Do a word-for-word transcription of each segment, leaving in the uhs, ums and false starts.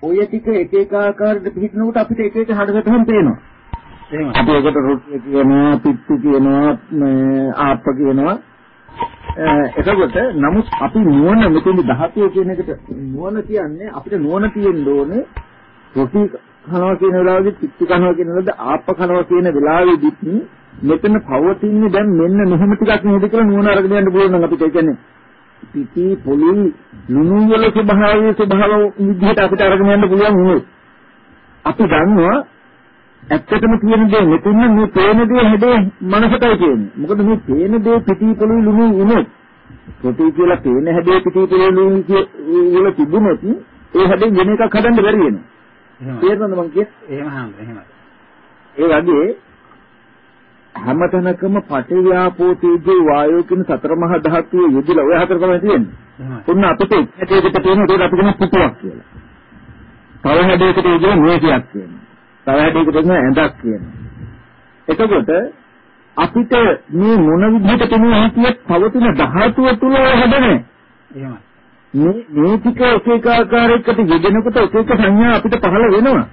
ඔය ටික එක එක ආකාරයට පිළිගනකොට අපිට එක එක හඩගතම් පේනවා. එහෙනම් අපි ඒකට රුට්ටි කියනවා, පිට්ටු කියනවා, ආප්ප කියනවා. එතකොට නමුත් අපි නුවණ මෙතන ධාතුව කියන එකට නුවණ කියන්නේ අපිට නුවණ තියෙන්න ඕනේ රුටි කනවා කියන වෙලාවෙදි පිට්ටු කනවා කියන වෙලාවෙදි ආප්ප කනවා කියන වෙලාවෙදිත් මෙතන පවතින්නේ දැන් මෙන්න මෙහෙම ටිකක් නේද කියලා නුවණ අරගෙන යන්න පුළුවන් නම් අපිට ඒ කියන්නේ පිටි පොලි ලුණු වල ස්වභාවයේ ස්වභාව විදිහට අපිට අරගෙන යන්න පුළුවන් වුණොත් අපි දන්නවා ඇත්තටම කියන දේ මෙතන මේ පේන දේ හැදේ මනසටයි කියන්නේ. මොකද මේ පේන දේ පිටි පොලි ලුණු වුණොත් රොටි කියලා පේන හැදේ පිටි පොලි ලුණු වල තිබුණොත් ඒ හැදේ වෙන එකක් හදන්න බැරි වෙනවා. තේරෙනවද මං කියන්නේ? එහෙම හම්බ එහෙමයි. ඒ වගේ හැමතැනකම පඨවියාපෝ තේජෝ වායෝ කියන සතර මහා ධාතුවේ යෙදিলা ඔය හතර තමයි තියෙන්නේ. ඔන්න අපිට එකකට තියෙන ඒකට අපි කියන පුතුවක් කියලා. තව හැඩයකට යෙදෙන මේකයක් කියනවා. තව හැඩයකට යෙදෙන ඇඳක් කියනවා. එතකොට අපිට මේ මොන විදිහට කෙනෙක් හිතියත් පවතින ධාතුව තුල හැදෙන්නේ. එහෙමයි. මේ මේ ටික එක එක ආකාරයකට යෙදෙනකොට එක එක සංඥා අපිට පහළ වෙනවා.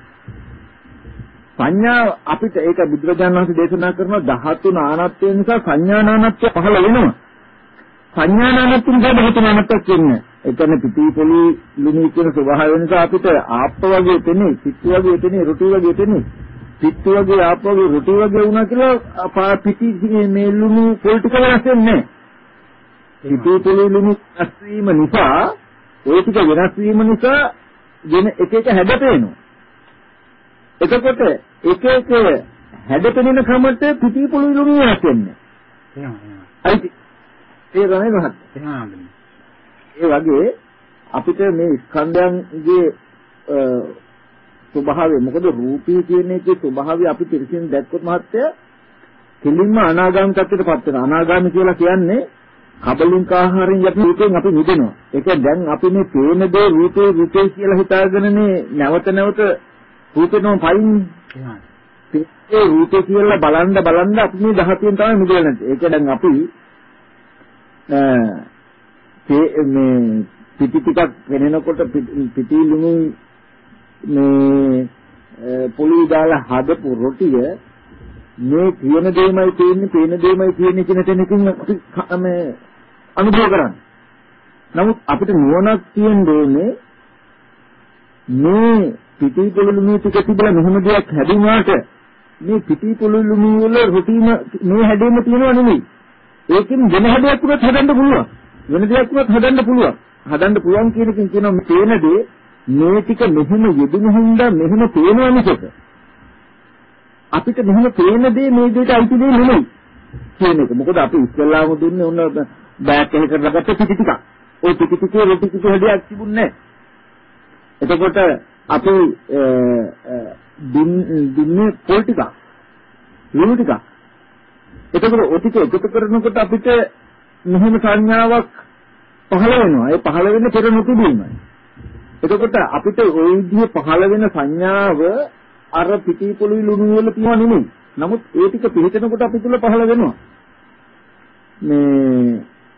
සංඥා අපිට ඒක බුදුරජාණන් වහන්සේ දේශනා කරන ධාතු නානත්වය නිසා සංඥා නානත්වය පහළ වෙනවා. සංඥා නානත්වය නිසා ධාතු නානත්වයක් කියන්නේ. ඒ කියන්නේ පිටි පොලි ලුණු කියන ස්වභාවය නිසා අපිට ආප්ප වගේ තෙන්නේ, පිට්ටු වගේ තෙන්නේ, රොටි වගේ තෙන්නේ. පිට්ටු වගේ ආප්ප වගේ රොටි වගේ වුණා කියලා පිටි මේ ලුණු පොල් ටික වෙනස් වෙන්නේ නැහැ. පිටි පොලි ලුණු වෙනස් වීම නිසා ඒ ටික වෙනස් වීම නිසා වෙන එක එක හැඩ පේනවා. එතකොට එක එක හැඩපෙනෙන ක්‍රමයට පිටි පොළොයි ලුණු වෙනස් වෙන්නේ. එහෙමයි. අයිති. ඒ ගණනේ ගහන්න. එහෙමයි. ඒ වගේ අපිට මේ ස්කන්ධයන්ගේ ස්වභාවය මොකද රූපී කියන එකේ ස්වභාවය අපි පිළිසින් දැක්කොත් මහත්තය කෙලින්ම අනාගාමී තත්ත්වයටපත් වෙනවා. අනාගාමී කියලා කියන්නේ කබලින්ක ආහාරයෙන් අපි රූපයෙන් අපි මිදෙනවා. ඒක දැන් අපි මේ පේන දේ රූපේ රූපේ කියලා හිතාගෙනනේ නැවත නැවත රූපේනම පයින්නේ. ඒ රූපේ කියලා බලන්න බලන්න අපි මේ ධාතුවෙන් තමයි මිදෙන්නේ. ඒක දැන් අපි මේ පිටි ටිකක් වෙනනකොට පිටි ලුණු මේ පොළි දාලා හදපු රොටිය මේ කියන දෙයමයි තියෙන්නේ, පේන දෙයමයි තියෙන්නේ කියන තැනකින් අපි මේ අනුභව කරන්නේ. නමුත් අපිට නුවණක් තියෙන්නේ මේ පිටි පොළොලුමේ ටික තිබලා මෙහෙම දෙයක් හැදුනාට මේ පිටි පොළොලුමේ වල රුටීන මේ හැදෙන්න තියෙනව නෙමෙයි. ඒකෙන් වෙන හැඩයක් උනත් හදන්න පුළුවන්. වෙන දෙයක් උනත් හදන්න පුළුවන්. හදන්න පුළුවන් කියන එකෙන් කියනවා මේ පේන දේ මේ ටික මෙහෙම යෙදුණු හින්දා මෙහෙම පේනවා මිසක අපිට මෙහෙම පේන දේ මේ දෙයට අයිති දේ නෙමෙයි කියන එක. මොකද අපි ඉස්සෙල්ලාම දුන්නේ ඔන්න බෑග් එකකට ගත්ත පිටි ටික. ওই පිටි ටිකේ රොටි ටික හැඩයක් තිබුණේ නැහැ. එතකොට අපි දුන්නේ පොල් ටික ලුණු ටික. එතකොට ඔය ටික එකතු කරනකොට අපිට මෙහෙම සංඥාවක් පහළ වෙනවා. ඒ පහළ වෙන්නේ පෙර නොතිබීමයි. එතකොට අපිට ওই විදිහේ පහළ වෙන සංඥාව අර පිටි පොළොයි ලුණු වල තියෙනව නෙමෙයි. නමුත් ඒ ටික පිළිතනකොට අපි තුල පහළ වෙනවා. මේ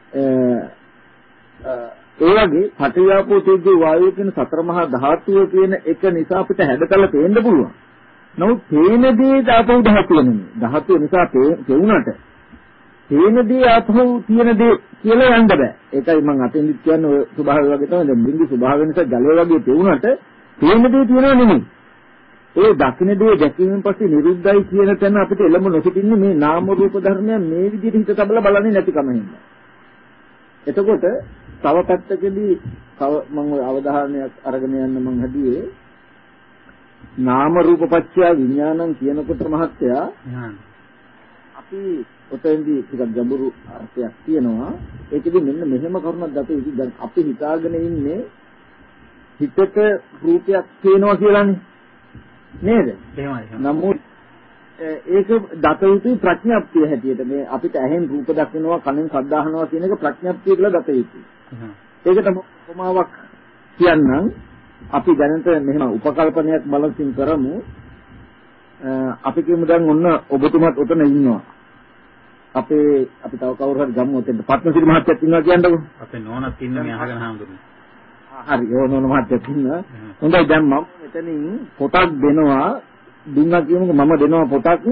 ඒ වගේ පඨවියාපෝ තේජෝ වායෝ කියන සතර මහා ධාතුව කියන එක නිසා අපිට හැඩතල පේන්න පුළුවන්. නමුත් පේන දේ ආපහු ධාතුව නෙමෙයි. ධාතුව නිසා පේුණාට පේන දේ ආපහු තියෙන දේ කියලා යන්න බෑ. ඒකයි මම අතෙන්දිත් කියන්නේ ඔය ස්වභාවය වගේ තමයි. දැන් බින්දු ස්වභාවය නිසා ජලය වගේ පේුණාට පේන දේ තියෙනව නෙමෙයි. ඒ දකින්න දේ දැකීමෙන් පස්සේ නිරුද්ධයි කියන තැන අපිට එළඹ නොසිටින්නේ මේ නාම රූප ධර්මයන් මේ විදිහට හිත තබලා බලන්නේ නැතිකම හින්දා. එතකොට තව පැත්තකදී තව මම අවධානයක් අරගෙන යන්න මම හදුවේ නාම රූප පත්‍ය විඥානං කියනකොට මහත්තයා අපි ඔතෙන්දී ටිකක් ගැඹුරු අර්ථයක් තියෙනවා. ඒකෙදි මෙන්න මෙහෙම කරුණක් දත යුතුයි. දැන් අපි හිතාගෙන ඉන්නේ හිතට රූපයක් පේනවා කියලානේ නේද? එහෙමයි. නමුත් ඒක දත යුතුයි ප්‍රඥාප්තිය හැටියට. මේ අපිට ඇහෙන් රූප දකිනවා, කනෙන් ශබ්ද අහනවා කියන එක ප්‍රඥාප්තිය කියලා දත යුතුයි. ඒකට උපමාවක් කියන්නම්. අපි දැනට මෙහෙම උපකල්පනයක් බලසින් කරමු. අපි කියමු දැන් ඔන්න ඔබතුමත් උතන ඉන්නවා. අපේ අපි තව කවුරු හරි ගමු උතෙන්ට. පත්නසිරි මහත්තයාත් ඉන්නවා කියන්නකෝ. අපේ නෝනත් ඉන්නේ මේ අහගෙන හාමුදුරුවෝ. හරි ඕනෝන මහත්තයා කියනවා. හොඳයි දැන් මම මෙතනින් පොතක් දෙනවා දුන්නා කියමුකෝ මම දෙනවා පොතක්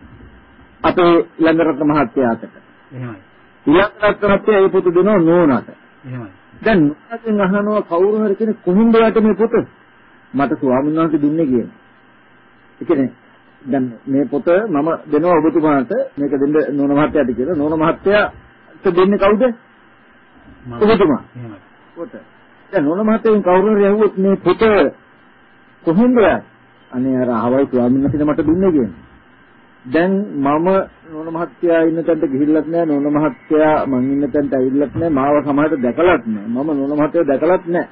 අපේ ළඟරත්න මහත්තයාට. එහෙමයි. ළඟරත්න මහත්තයා ඒ පොත දෙනවා නෝනාට. එහෙමයි. දැන් නෝනාගෙන් අහනවා කවුරු හරි කෙනෙක් කොහෙන්ද යට මේ පොත? මට ස්වාමීන් වහන්සේ දුන්නේ කියලා. ඒ කියන්නේ දැන් මේ පොත මම දෙනවා ඔබතුමාට මේක දෙන්න නෝන මහත්තයාට කියලා. නෝන මහත්තයාට දෙන්නේ කවුද? ඔබතුමා. එහෙමයි. පොත. දැන් නෝන මහත්තයෙන් කවුරු හරි ඇහුවොත් මේ පොත කොහෙන්ද යන්නේ? අනේ අර අහවල් ස්වාමීන් වහන්සේ මට දුන්නේ කියන්නේ. දැන් මම නෝන මහත්තයා ඉන්න තැනට ගිහිල්ලත් නැහැ නෝන මහත්තයා මං ඉන්න තැනට ඇවිල්ලත් නැහැ මාව සමහරට දැකලත් නැහැ මම නෝන මහත්තයා දැකලත් නැහැ.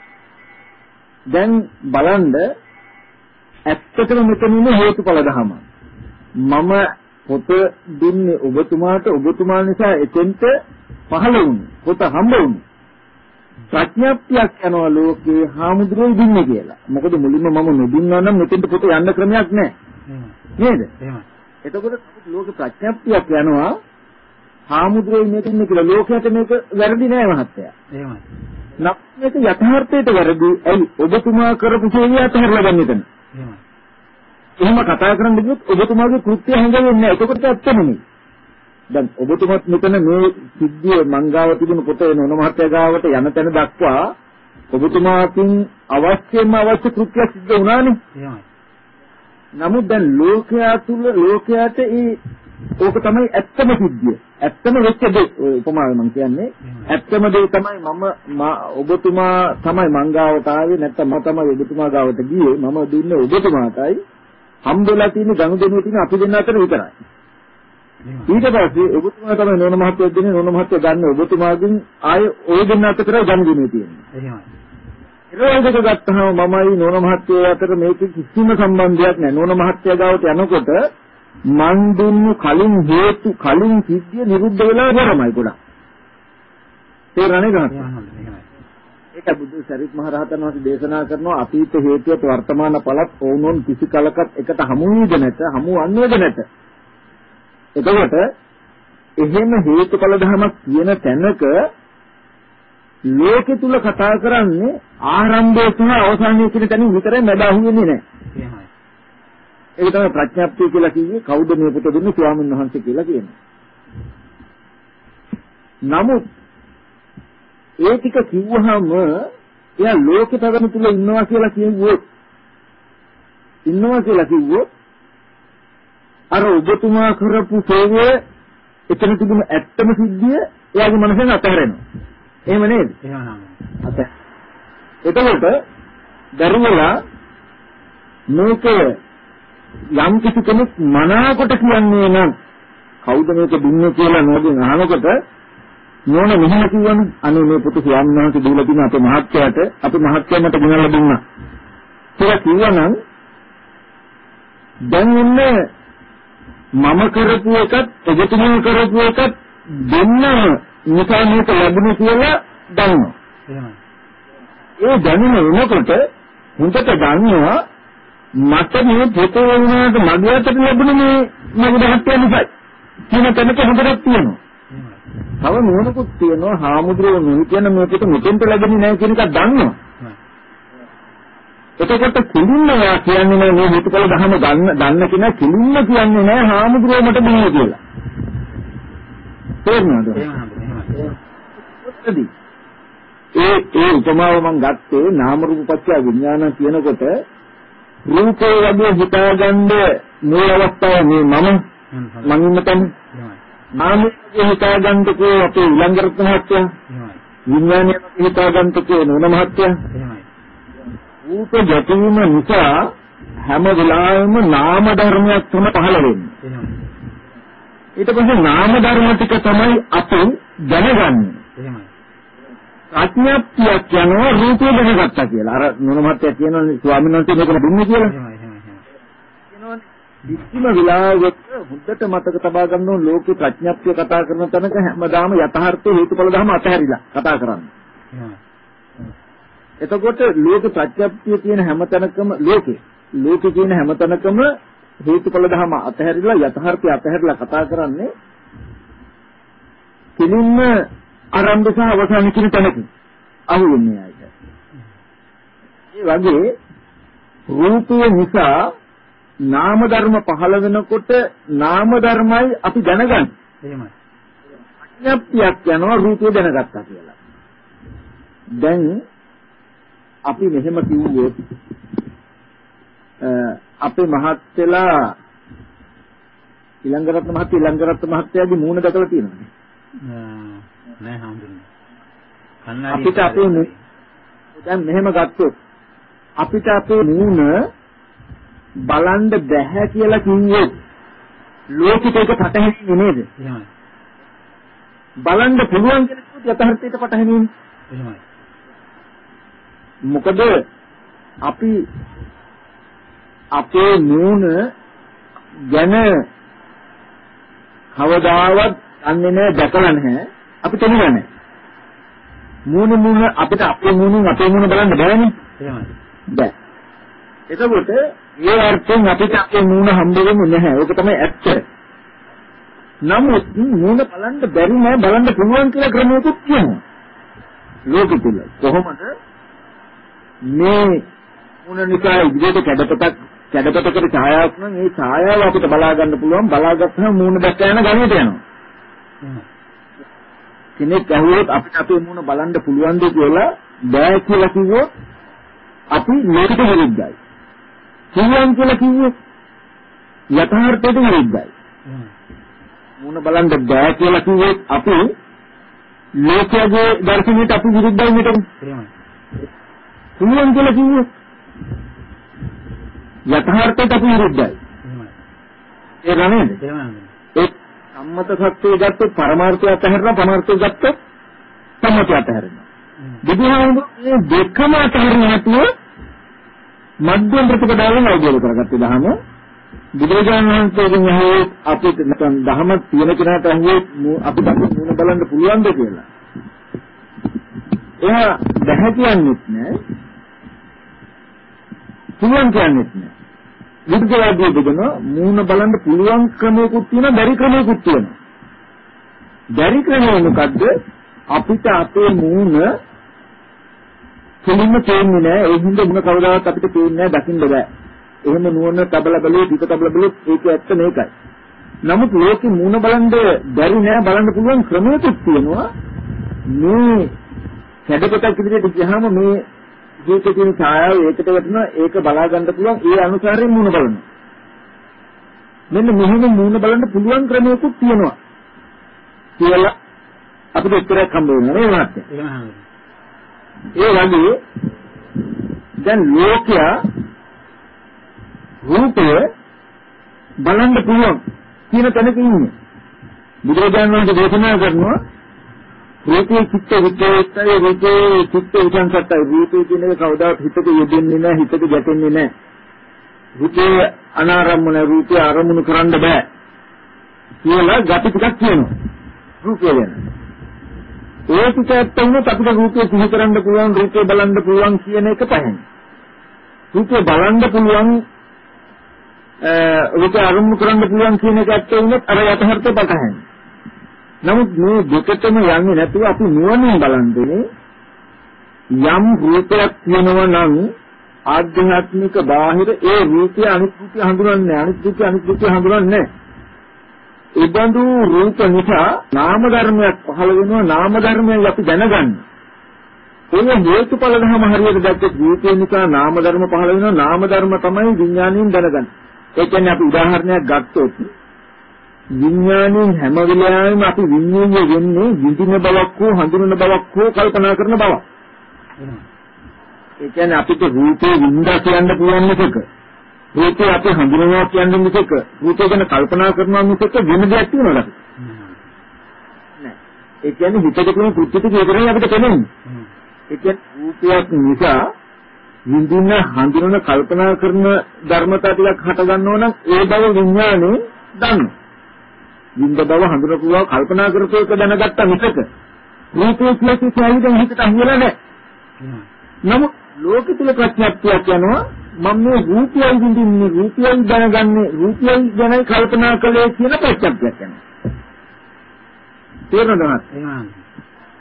දැන් බලන්න ඇත්තටම මෙතන ඉන්නේ හේතුඵල ධම. මම පොත දුන්නේ ඔබතුමාට ඔබතුමා නිසා එතෙන්ට පහළ වුණේ. පොත හම්බ වුණේ. ප්‍රඥාප්තියක් යනවා ලෝකේ හාමුදුරුවෝ දුන්නේ කියලා. මොකද මුලින්ම මම නොදුන්නා නම් මෙතෙන්ට පොත යන්න ක්‍රමයක් නැහැ. නේද? එහෙමයි. එතකොට ලෝක ප්‍රඥාප්තියක් යනවා හාමුදුරුවෝ මේක ඉන්නේ කියලා ලෝකයට මේක වැරදි නෑ මහත්තයා. එහෙමයි. නම් මේක යථාර්ථයට වැරදි. ඇයි ඔබතුමා කරපු සේවය අතහැරලා ගන්න එතන. එහෙමයි. එහෙම කතා කරන්න ගියොත් ඔබතුමාගේ කෘත්‍ය හැංගෙන්නේ නැහැ. එතකොට ඇත්ත නෙමෙයි. දැන් ඔබතුමාත් මෙතන මේ සිද්ධිය මංගාව තිබුණු පොත නෝන මහත්තයා ගාවට යන තැන දක්වා ඔබතුමාකින් අවශ්‍යම අවශ්‍ය කෘත්‍යයක් සිද්ධ වුණානේ. එහෙමයි. නමුත් දැන් ලෝකයා තුල ලෝකයට ඒ ඕක තමයි ඇත්තම සිද්ධිය. ඇත්තම වෙච්ච දේ උපමාවෙන් මම කියන්නේ. ඇත්තම දේ තමයි මම ඔබතුමා තමයි මංගාවට ආවේ නැත්නම් මම තමයි ඔබතුමා ගාවට ගියේ. මම දුන්නේ ඔබතුමාටයි. හම්බෙලා තියෙන ගනුදෙනුව තියෙන අපි දෙන්න අතර විතරයි. ඊට පස්සේ ඔබතුමා තමයි නෝන මහත්තයා දෙන්නේ නෝන මහත්තයා ගන්න ඔබතුමාගෙන් ආයේ ඔය දෙන්න අතර ගනුදෙනුව තියෙනවා. එහෙමයි. ඊළඟට ගත්තාම මමයි නෝන මහත්තයා අතර මේක කිසිම සම්බන්ධයක් නැහැ. නෝන මහත්තයා ගාවට යනකොට මන් දුන්නු කලින් හේතු කලින් සිද්ධිය නිරුද්ධ වෙලා ඉවරමයි ගොඩක්. තේරෙන්නේ නැහැ. ඒක බුදු සරිත් මහ රහතන් වහන්සේ දේශනා කරනවා අතීත හේතුවත් වර්තමාන ඵලත් ඕනෝන් කිසි කලකට එකට හමු වීද නැත හමු වන්නේද නැත. එතකොට එහෙම හේතුඵල ධමයක් කියන තැනක ලෝකෙ තුල කතා කරන්නේ ආරම්භය සහ අවසානය කියන තැනින් විතරයි මැද අහුවෙන්නේ නැහැ. එහෙමයි. ඒක තමයි ප්‍රඥාප්තිය කියලා කිව්වේ කවුද මේ පුත දුන්නේ ස්වාමීන් වහන්සේ කියලා කියනවා. නමුත් ඒ ටික කිව්වහම එයා ලෝකෙ පැවැත්ම තුල ඉන්නවා කියලා කිව්වොත් ඉන්නවා කියලා කිව්වොත් අර ඔබතුමා කරපු සේවය එතන තිබුණ ඇත්තම සිද්ධිය එයාගේ මනසෙන් අතහැරෙනවා. එහෙම නේද? එහෙමනම්. අත. එතකොට දරුවලා මේක යම් කිසි කෙනෙක් මනාකොට කියන්නේ නම් කවුද මේක දුන්නේ කියලා නෝගෙන් අහනකොට නෝන මෙහෙම කිව්වනේ අනේ මේ පුතු ස්වාමීන් වහන්සේ දීලා තියෙන අපේ මහත්තයාට අපේ මහත්තයා මට ගෙනල්ලා දුන්නා. කියලා කිව්වනම් දැන් ඉන්නේ මම කරපු එකත් ඔබතුමා කරපු එකත් දෙන්න නිසා මේක ලැබුණේ කියලා දන්නවා. එහෙමයි. ඒ දැනුම වෙනකොට හුඟට දන්නවා මට මේ පොතේ වුණාට මගේ අතට ලැබුණේ මේ මගේ මහත්තයා නිසායි. කියන තැනක හොඳට තියෙනවා. තව නෝනකුත් තියෙනවා හාමුදුරුවෝ නෙවෙයි කියන මේ පොත මෙතෙන්ට ලැබෙන්නේ නැහැ කියන එක දන්නවා. එතකොට කිලින්න යා කියන්නේ නෑ මේ හේතුඵල ධර්ම ගන්න දන්න කෙනා කිලින්න කියන්නේ නෑ හාමුදුරුවෝ මට දුන්නා කියලා. තේරුණාද? ඒ ඒ උපමාව මම ගත්තේ නාම රූප පත්‍ය විඥාන කියනකොට රූපේ වගේ හිතාගන්න මූල අවස්ථාව මේ මම මං ඉන්න තැන නාමයේ හිතාගන්නකෝ අපේ ඊළඟට මහත්තයා විඥානයේ හිතාගන්නකෝ නෝන මහත්තයා රූප ගැටීම නිසා හැම වෙලාවෙම නාම ධර්මයක් තමයි පහළ වෙන්නේ. ඊට පස්සේ නාම ධර්ම ටික තමයි අපෙන් දැනගන්නේ. එහෙමයි. ප්‍රඥාප්තියක් යනවා රූපය දැනගත්තා කියලා. අර නෝන මහත්තයා කියනවානේ ස්වාමීන් වහන්සේ මේක දුන්නේ කියලා. එහෙමයි එහෙමයි. කියනවානේ කිසිම වෙලාවක හුද්දට මතක තබා ගන්න ඕන ලෝකේ ප්‍රඥාප්තිය කතා කරන තැනක හැමදාම යථාර්ථයේ හේතුඵල ධර්ම අතහැරිලා කතා කරන්නේ. එහෙමයි. එතකොට ලෝක ප්‍රත්‍යක්ෂය කියන හැමතැනකම ලෝකේ ලෝකේ කියන හැමතැනකම හේතුඵල ධම අතහැරිලා යථාර්ථය අතහැරිලා කතා කරන්නේ කෙලින්ම ආරම්භ සහ අවසාන කියන තැනකින් අහු වෙන්නේ ආයිත්. ඒ වගේ රූපය නිසා නාම ධර්ම පහළ වෙනකොට නාම ධර්මයි අපි දැනගන්නේ. එහෙමයි. ප්‍රඥප්තියක් යනවා රූපය දැනගත්තා කියලා. දැන් අපි මෙහෙම කිව්වොත් අපේ මහත්තයලා ඊළඟරත්න මහත්තයා ඊළඟරත්න මහත්තයාගේ මූණ දැකලා තියෙනවද? නෑ හඳුනන්නේ. අපිට අපේ දැන් මෙහෙම ගත්තොත් අපිට අපේ මූණ බලන්න බැහැ කියලා කිව්වොත් ලෝකෙට ඒක පටහැනින්නේ නේද? එහෙමයි. බලන්න පුළුවන් කියලා කිව්වොත් යථාර්ථයට පටහැනින්නේ. එහෙමයි. මොකද අපි අපේ මූණ ගැන කවදාවත් අන්නේ නැහැ දැකලා නැහැ අපි තේරුණා නැහැ. මූණ මූණ අපිට අපේ මූණෙන් අපේ මූණ බලන්න බෑනේ. එහෙමයි. බෑ. එතකොට ඒ අර්ථයෙන් අපිට අපේ මූණ හම්බ වෙන්නේ නැහැ. ඒක තමයි ඇත්ත. නමුත් මූණ බලන්න බැරි නෑ බලන්න පුළුවන් කියලා ක්‍රමයකුත් තියෙනවා. ලෝකෙ තුල කොහොමද මේ මූණ නිසා ඉදිරියට කැඩපතක් කැඩපතකට ඡායාවක් නම් ඒ ඡායාව අපිට බලා ගන්න පුළුවන්. බලාගත්තම මූණ දැක්ක යන ගණයට යනවා. කෙනෙක් අහුවොත් අපිට අපේ මූණ බලන්න පුළුවන්ද කියලා බෑ කියලා කිව්වොත් අපි මේකට විරුද්ධයි. පුළුවන් කියලා කිව්වොත් යථාර්ථයට විරුද්ධයි. මූණ බලන්න බෑ කියලා කිව්වොත් අපි ලෝකයේ දර්ශනයට අපි විරුද්ධයි නේද? පුළුවන් කියලා කිව්වොත් යථාර්ථයට අපි විරුද්ධයි. ඒ නේද? ඒ සම්මත සත්‍යය ගත්තොත් පරමාර්ථය අතහැරලා පරමාර්ථය ගත්තොත් සම්මතය අතහැරෙනවා. බුදුහාමුදුරුවෝ මේ දෙකම අතහැරෙන්නේ නැතුව මධ්‍යම ප්‍රතිපදාවෙන් අවබෝධ කරගත්තේ දහම. බුදුරජාණන් වහන්සේගෙන් අහුවොත් අපිට නැත්නම් දහම තියෙන කෙනාට අහුවොත් අපිට මූණ බලන්න පුළුවන්ද කියලා. එයා බැහැ කියන්නේත් නෑ. පුළුවන් කියන්නේත් නෑ. විද්‍යාවදී දෙකම මූණ බලන්න පුළුවන් ක්‍රමයකුත් තියෙනවා බැරි ක්‍රමයකුත් තියෙනවා. බැරි ක්‍රමය මොකද්ද? අපිට අපේ මූණ කෙලින්ම තේන්නේ නැහැ. ඒ හින්දා මුණ කවදාවත් අපිට තේන්නේ නැහැ, දකින්න බෑ. එහෙම නුවණ තබල බලේ පිට තබල බලේ ඒක ඇත්ත මේකයි. නමුත් ලෝකෙ මූණ බලන්න බැරි නෑ බලන්න පුළුවන් ක්‍රමයකුත් තියෙනවා. මේ කැඩපතක් ඉදිරියට ගියාම මේ ජීවිතේ තියෙන ඡායාව ඒකට වැටෙනවා ඒක බලා ගන්න පුළුවන් ඒ අනුසාරයෙන් මූණ බලනවා. මෙන්න මෙහෙම මූණ බලන්න පුළුවන් ක්‍රමයකුත් තියෙනවා. කියලා අපිට උත්තරයක් හම්බ වෙනවා නේ මහත්තයා. ඒ වගේ දැන් ලෝකයා රූපය බලන්න පුළුවන් කියන තැනක ඉන්නේ. බුදුරජාණන් වහන්සේ දේශනා කරනවා රූපේ චිත්ත විචේතය රූපේ චිත්ත විචංසත්තයි රූපේ කියන එක කවදාවත් හිතට යෙදෙන්නේ නැහැ හිතට ගැටෙන්නේ නැහැ. රූපේ අනාරම්මන රූපේ ආරමුණු කරන්න බෑ කියලා ගැටි ටිකක් කියනවා. රූපය ගැන. ඒ ටිකත් වුණත් අපිට රූපේ සිහි කරන්න පුළුවන් රූපේ බලන්න පුළුවන් කියන එක පහෙන්. රූපේ බලන්න පුළුවන් රූපේ ආරමුණු කරන්න පුළුවන් කියන එක ඇත්ත වුණත් අර යථාර්ථය පටහැන්. නමුත් මේ දෙකටම යන්නේ නැතුව අපි නුවණින් බලන්නේ යම් රූපයක් වෙනවා නම් ආධ්‍යාත්මික බාහිර ඒ රූපය අනිත් රූපය හඳුනන්නේ අනිත් රූපය අනිත් රූපය හඳුනන්නේ ඒ බඳු රූප නිසා නාම ධර්මයක් පහළ වෙනවා නාම ධර්මයෙන් අපි දැනගන්න. ඒ හේතුඵල ධර්ම හරියට දැක්කත් රූපය නිසා නාම ධර්ම පහළ වෙනවා නාම ධර්ම තමයි විඥාණයෙන් දැනගන්නේ. ඒ කියන්නේ අපි උදාහරණයක් ගත්තොත් විඥාණයෙන් හැම වෙලාවෙම අපි විඤ්ඤාණය වෙන්නේ විඳින බවක් හෝ හඳුනන බවක් හෝ කල්පනා කරන බවක්. ඒ කියන්නේ අපිට රූපේ විඳා කියන්න පුළුවන් එකක. රූපේ අපි හඳුනනවා කියන්නේ මිසක රූපේ ගැන කල්පනා කරනවා මිසක වෙන දෙයක් තියනවද? නෑ. ඒ කියන්නේ හිතට තියෙන කෘත්‍ය ටික විතරයි අපිට පේන්නේ. ඒ කියන්නේ රූපයක් නිසා විඳින හඳුනන කල්පනා කරන ධර්මතා ටිකක් හට ගන්නවා නම් ඒ බව විඥානේ දන්නවා. විඳ බව හඳුන පුළුවන් කල්පනා කරපු එක දැනගත්තා මිසක රූපේ කියලා කිසිවෙන් හිතට අහුවෙලා නැහැ. නමුත් ලෝක තුල ප්‍රඥාප්තියක් යනවා මම මේ රූපයයි විඳින්නේ රූපයයි දැනගන්නේ රූපයයි ගැන කල්පනා කළේ කියන ප්‍රඥාප්තියක් යනවා. තේරෙනවද?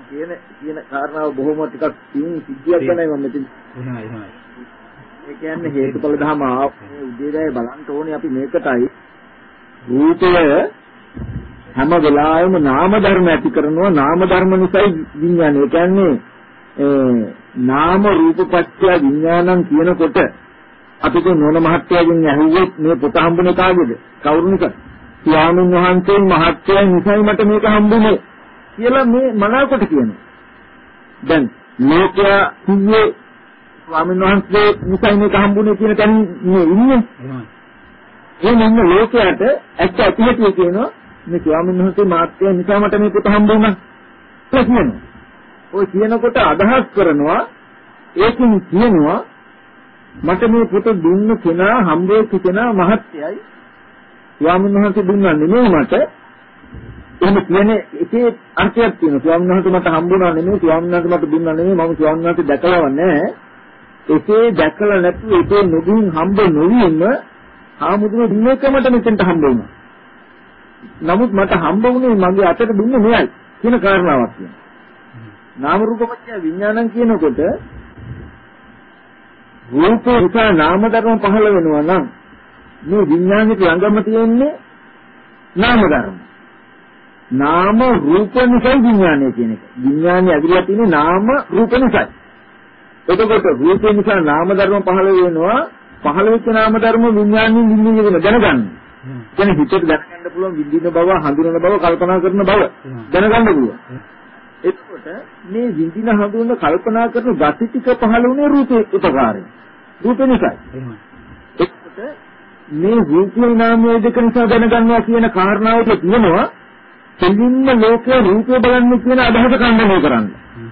කියන කියන කාරණාව බොහොම ටිකක් තින් සිද්ධියක් ගැනයි මම මෙතන. එහෙමයි එහෙමයි. ඒ කියන්නේ හේතුඵල ධර්ම ආපේ උදේවැය බලන්න ඕනේ අපි මේකටයි. රූපය හැම වෙලාවෙම නාම ධර්ම ඇති කරනවා නාම ධර්ම නිසායි විඥානය. ඒ කියන්නේ ඒ නාම රූප පත්‍ය විඥානං කියනකොට අපිට නෝන මහත්තයාගෙන් ඇහුවොත් මේ පොත හම්බුනේ කාගේද? කවුරු නිසාද? ස්වාමීන් වහන්සේ මහත්තයා නිසායි මට මේක හම්බුනේ කියලා මේ මනාවකට කියනවා. දැන් ලෝකයා කිව්වේ ස්වාමීන් වහන්සේ නිසායි මේක හම්බුනේ කියන තැන මේ ඉන්නේ. ඒ මොන ලෝකයට ඇත්ත ඇතිහැටි කියනවා මේ ස්වාමීන් වහන්සේ මහත්තයා නිසා මට මේ පොත හම්බුණා කියලා කියනවා. ඔය කියනකොට අදහස් කරනවා ඒකෙන් කියනවා මට මේ පොත දුන්න කෙනා හම්බෙච්ච කෙනා මහත්තයයි ස්වාමීන් වහන්සේ දුන්නා නෙමෙයි මට. එහෙම කියන්නේ ඒකේ අර්ථයක් තියෙනවා. ස්වාමීන් වහන්සේ මට හම්බුණා නෙමෙයි ස්වාමීන් වහන්සේ මට දුන්නා නෙමෙයි මම ස්වාමීන් වහන්සේ දැකලව නැහැ. ඒකේ දැකලා නැතුව ඒකේ නොදුන් හම්බ නොවීම ආමුදුනේ දුන්නකමට මෙතෙන්ට හම්බ වුණා. නමුත් මට හම්බ වුණේ මගේ අතට දුන්නේ මෙයයි කියන කාරණාවක් තියෙනවා. නාම රූප පත්‍ය විඥානං කියනකොට රූප නිසා නාම ධර්ම පහළ වෙනවා නම් මේ විඥානෙට ළඟම තියෙන්නේ නාම ධර්ම. නාම රූප නිසා විඥානය කියන එක. විඥානය ඇවිල්ලා තියෙන්නේ නාම රූප නිසා. එතකොට රූප නිසා නාම ධර්ම පහළ වෙනවා. පහළ වෙච්ච නාම ධර්ම විඥානෙන් විඳින්න වෙන දැනගන්න. කියන්නේ හිතට දැනගන්න පුළුවන් විඳින බව, හඳුනන බව, කල්පනා කරන බව දැනගන්න පුළුවන්. එතකොට මේ විඳින හඳුනන කල්පනා කරන ගති ටික පහළ වුණේ රූපේ උපකාරයෙන්. රූප නිසායි. එතකොට මේ රූපේ නාමයේ දෙක නිසා දැනගන්නවා කියන කාරණාවට කියනවා දෙලින්ම ලෝකයේ රූපය බලන්නේ කියන අදහස කණ්ඩනය කරන්න.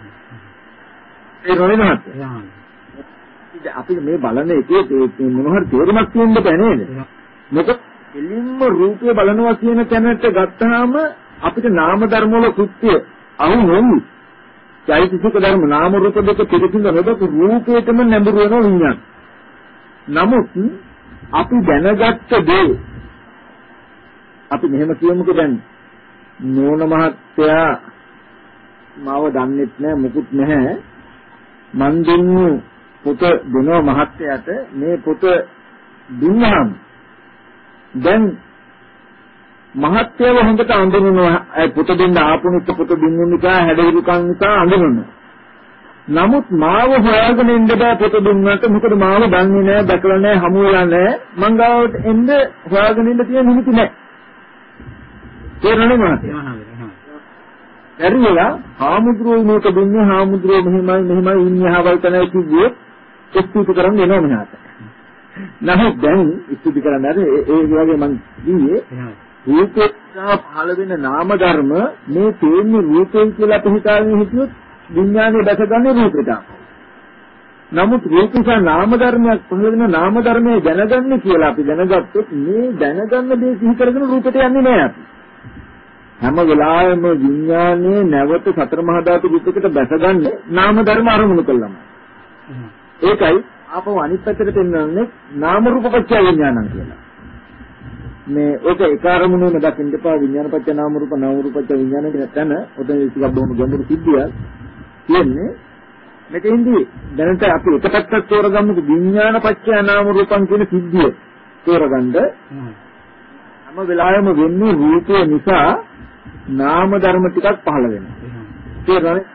ඒ රොයිනහත්. අපි මේ බලන එකේ මොන හරි තේරුමක් තියෙන්න බෑ නේද? මොකද දෙලින්ම රූපය බලනවා කියන තැනට ගත්තාම අපිට නාම ධර්ම වල කෘත්‍ය අහු නොවි. චෛතසික ධර්ම නාම රූප දෙක පිළිසිඳ නොදක රූපේටම නැඹුරු වෙන විඤ්ඤාණ. නමුත් අපි දැනගත්ත දේ අපි මෙහෙම කියමුකෝ දැන් නෝන මහත්තයා මාව දන්නෙත් නෑ මුකුත් නැහැ මන් දුන්නු පොත දෙනව මහත්තයාට මේ පොත දුන්නාම දැන් මහත්තයව හොඳට අඳුනනවා ඒ පොත දෙන්න ආපු නිසා පොත දුන්නු නිසා හැඩවිරුකම් නිසා අඳුනනවා. නමුත් මාව හොයාගෙන ඉන්න බෑ පොත දුන්නට මොකද මාව දන්නේ නෑ දැකලා නෑ හමු වෙලා නෑ මං ගාවට එන්න හොයාගෙන ඉන්න තියෙන නිමිති නෑ. තේරෙනවද මහත්තයා? ඇරියලා හාමුදුරුවෝ මේක දුන්නේ හාමුදුරුවෝ මෙහෙමයි මෙහෙමයි ඉන්නේ හවල් තැනයි කිව්වේ ස්තුති කරන් එනවා මෙහාට. නමුත් දැන් ස්තුති කරන්න ඇර ඒ වගේ මං කිව්වේ රූපේ පහළ වෙන නාම ධර්ම මේ තේන්නේ රූපේ කියලා අපි හිතාගෙන හිටියොත් විඥානය දැකගන්නේ රූපෙට. නමුත් රූපේ නාම ධර්මයක් පහළ වෙන නාම ධර්මයේ දැනගන්නේ කියලා අපි දැනගත්තොත් මේ දැනගන්න දේ සිහි කරගෙන රූපෙට යන්නේ නෑ අපි. හැම වෙලාවෙම විඥානයේ නැවත සතර මහා ධාතු රූපයකට බැසගන්නේ නාම ධර්ම අරමුණු කළාම. ඒකයි ආපහු අනිත් පැත්තට පෙන්වන්නේ නාම රූප පත්‍ය විඥානං කියලා. මේ ඔක ඒ අරමුණේම දකින්න එපා විඥාන පත්‍ය නාම රූප නාම රූප පත්‍ය විඥාන කියන තැන ඔතන ටිකක් බොහොම ගැඹුරු සිද්ධියක් කියන්නේ. මෙතෙන්දී දැනට අපි එක පැත්තක් තෝරගන්නු විඥාන පත්‍ය නාම රූපං කියන සිද්ධිය තෝරගන්න හැම වෙලාවෙම වෙන්නේ රූපය නිසා නාම ධර්ම ටිකක් පහළ වෙනවා. තේරෙනවද?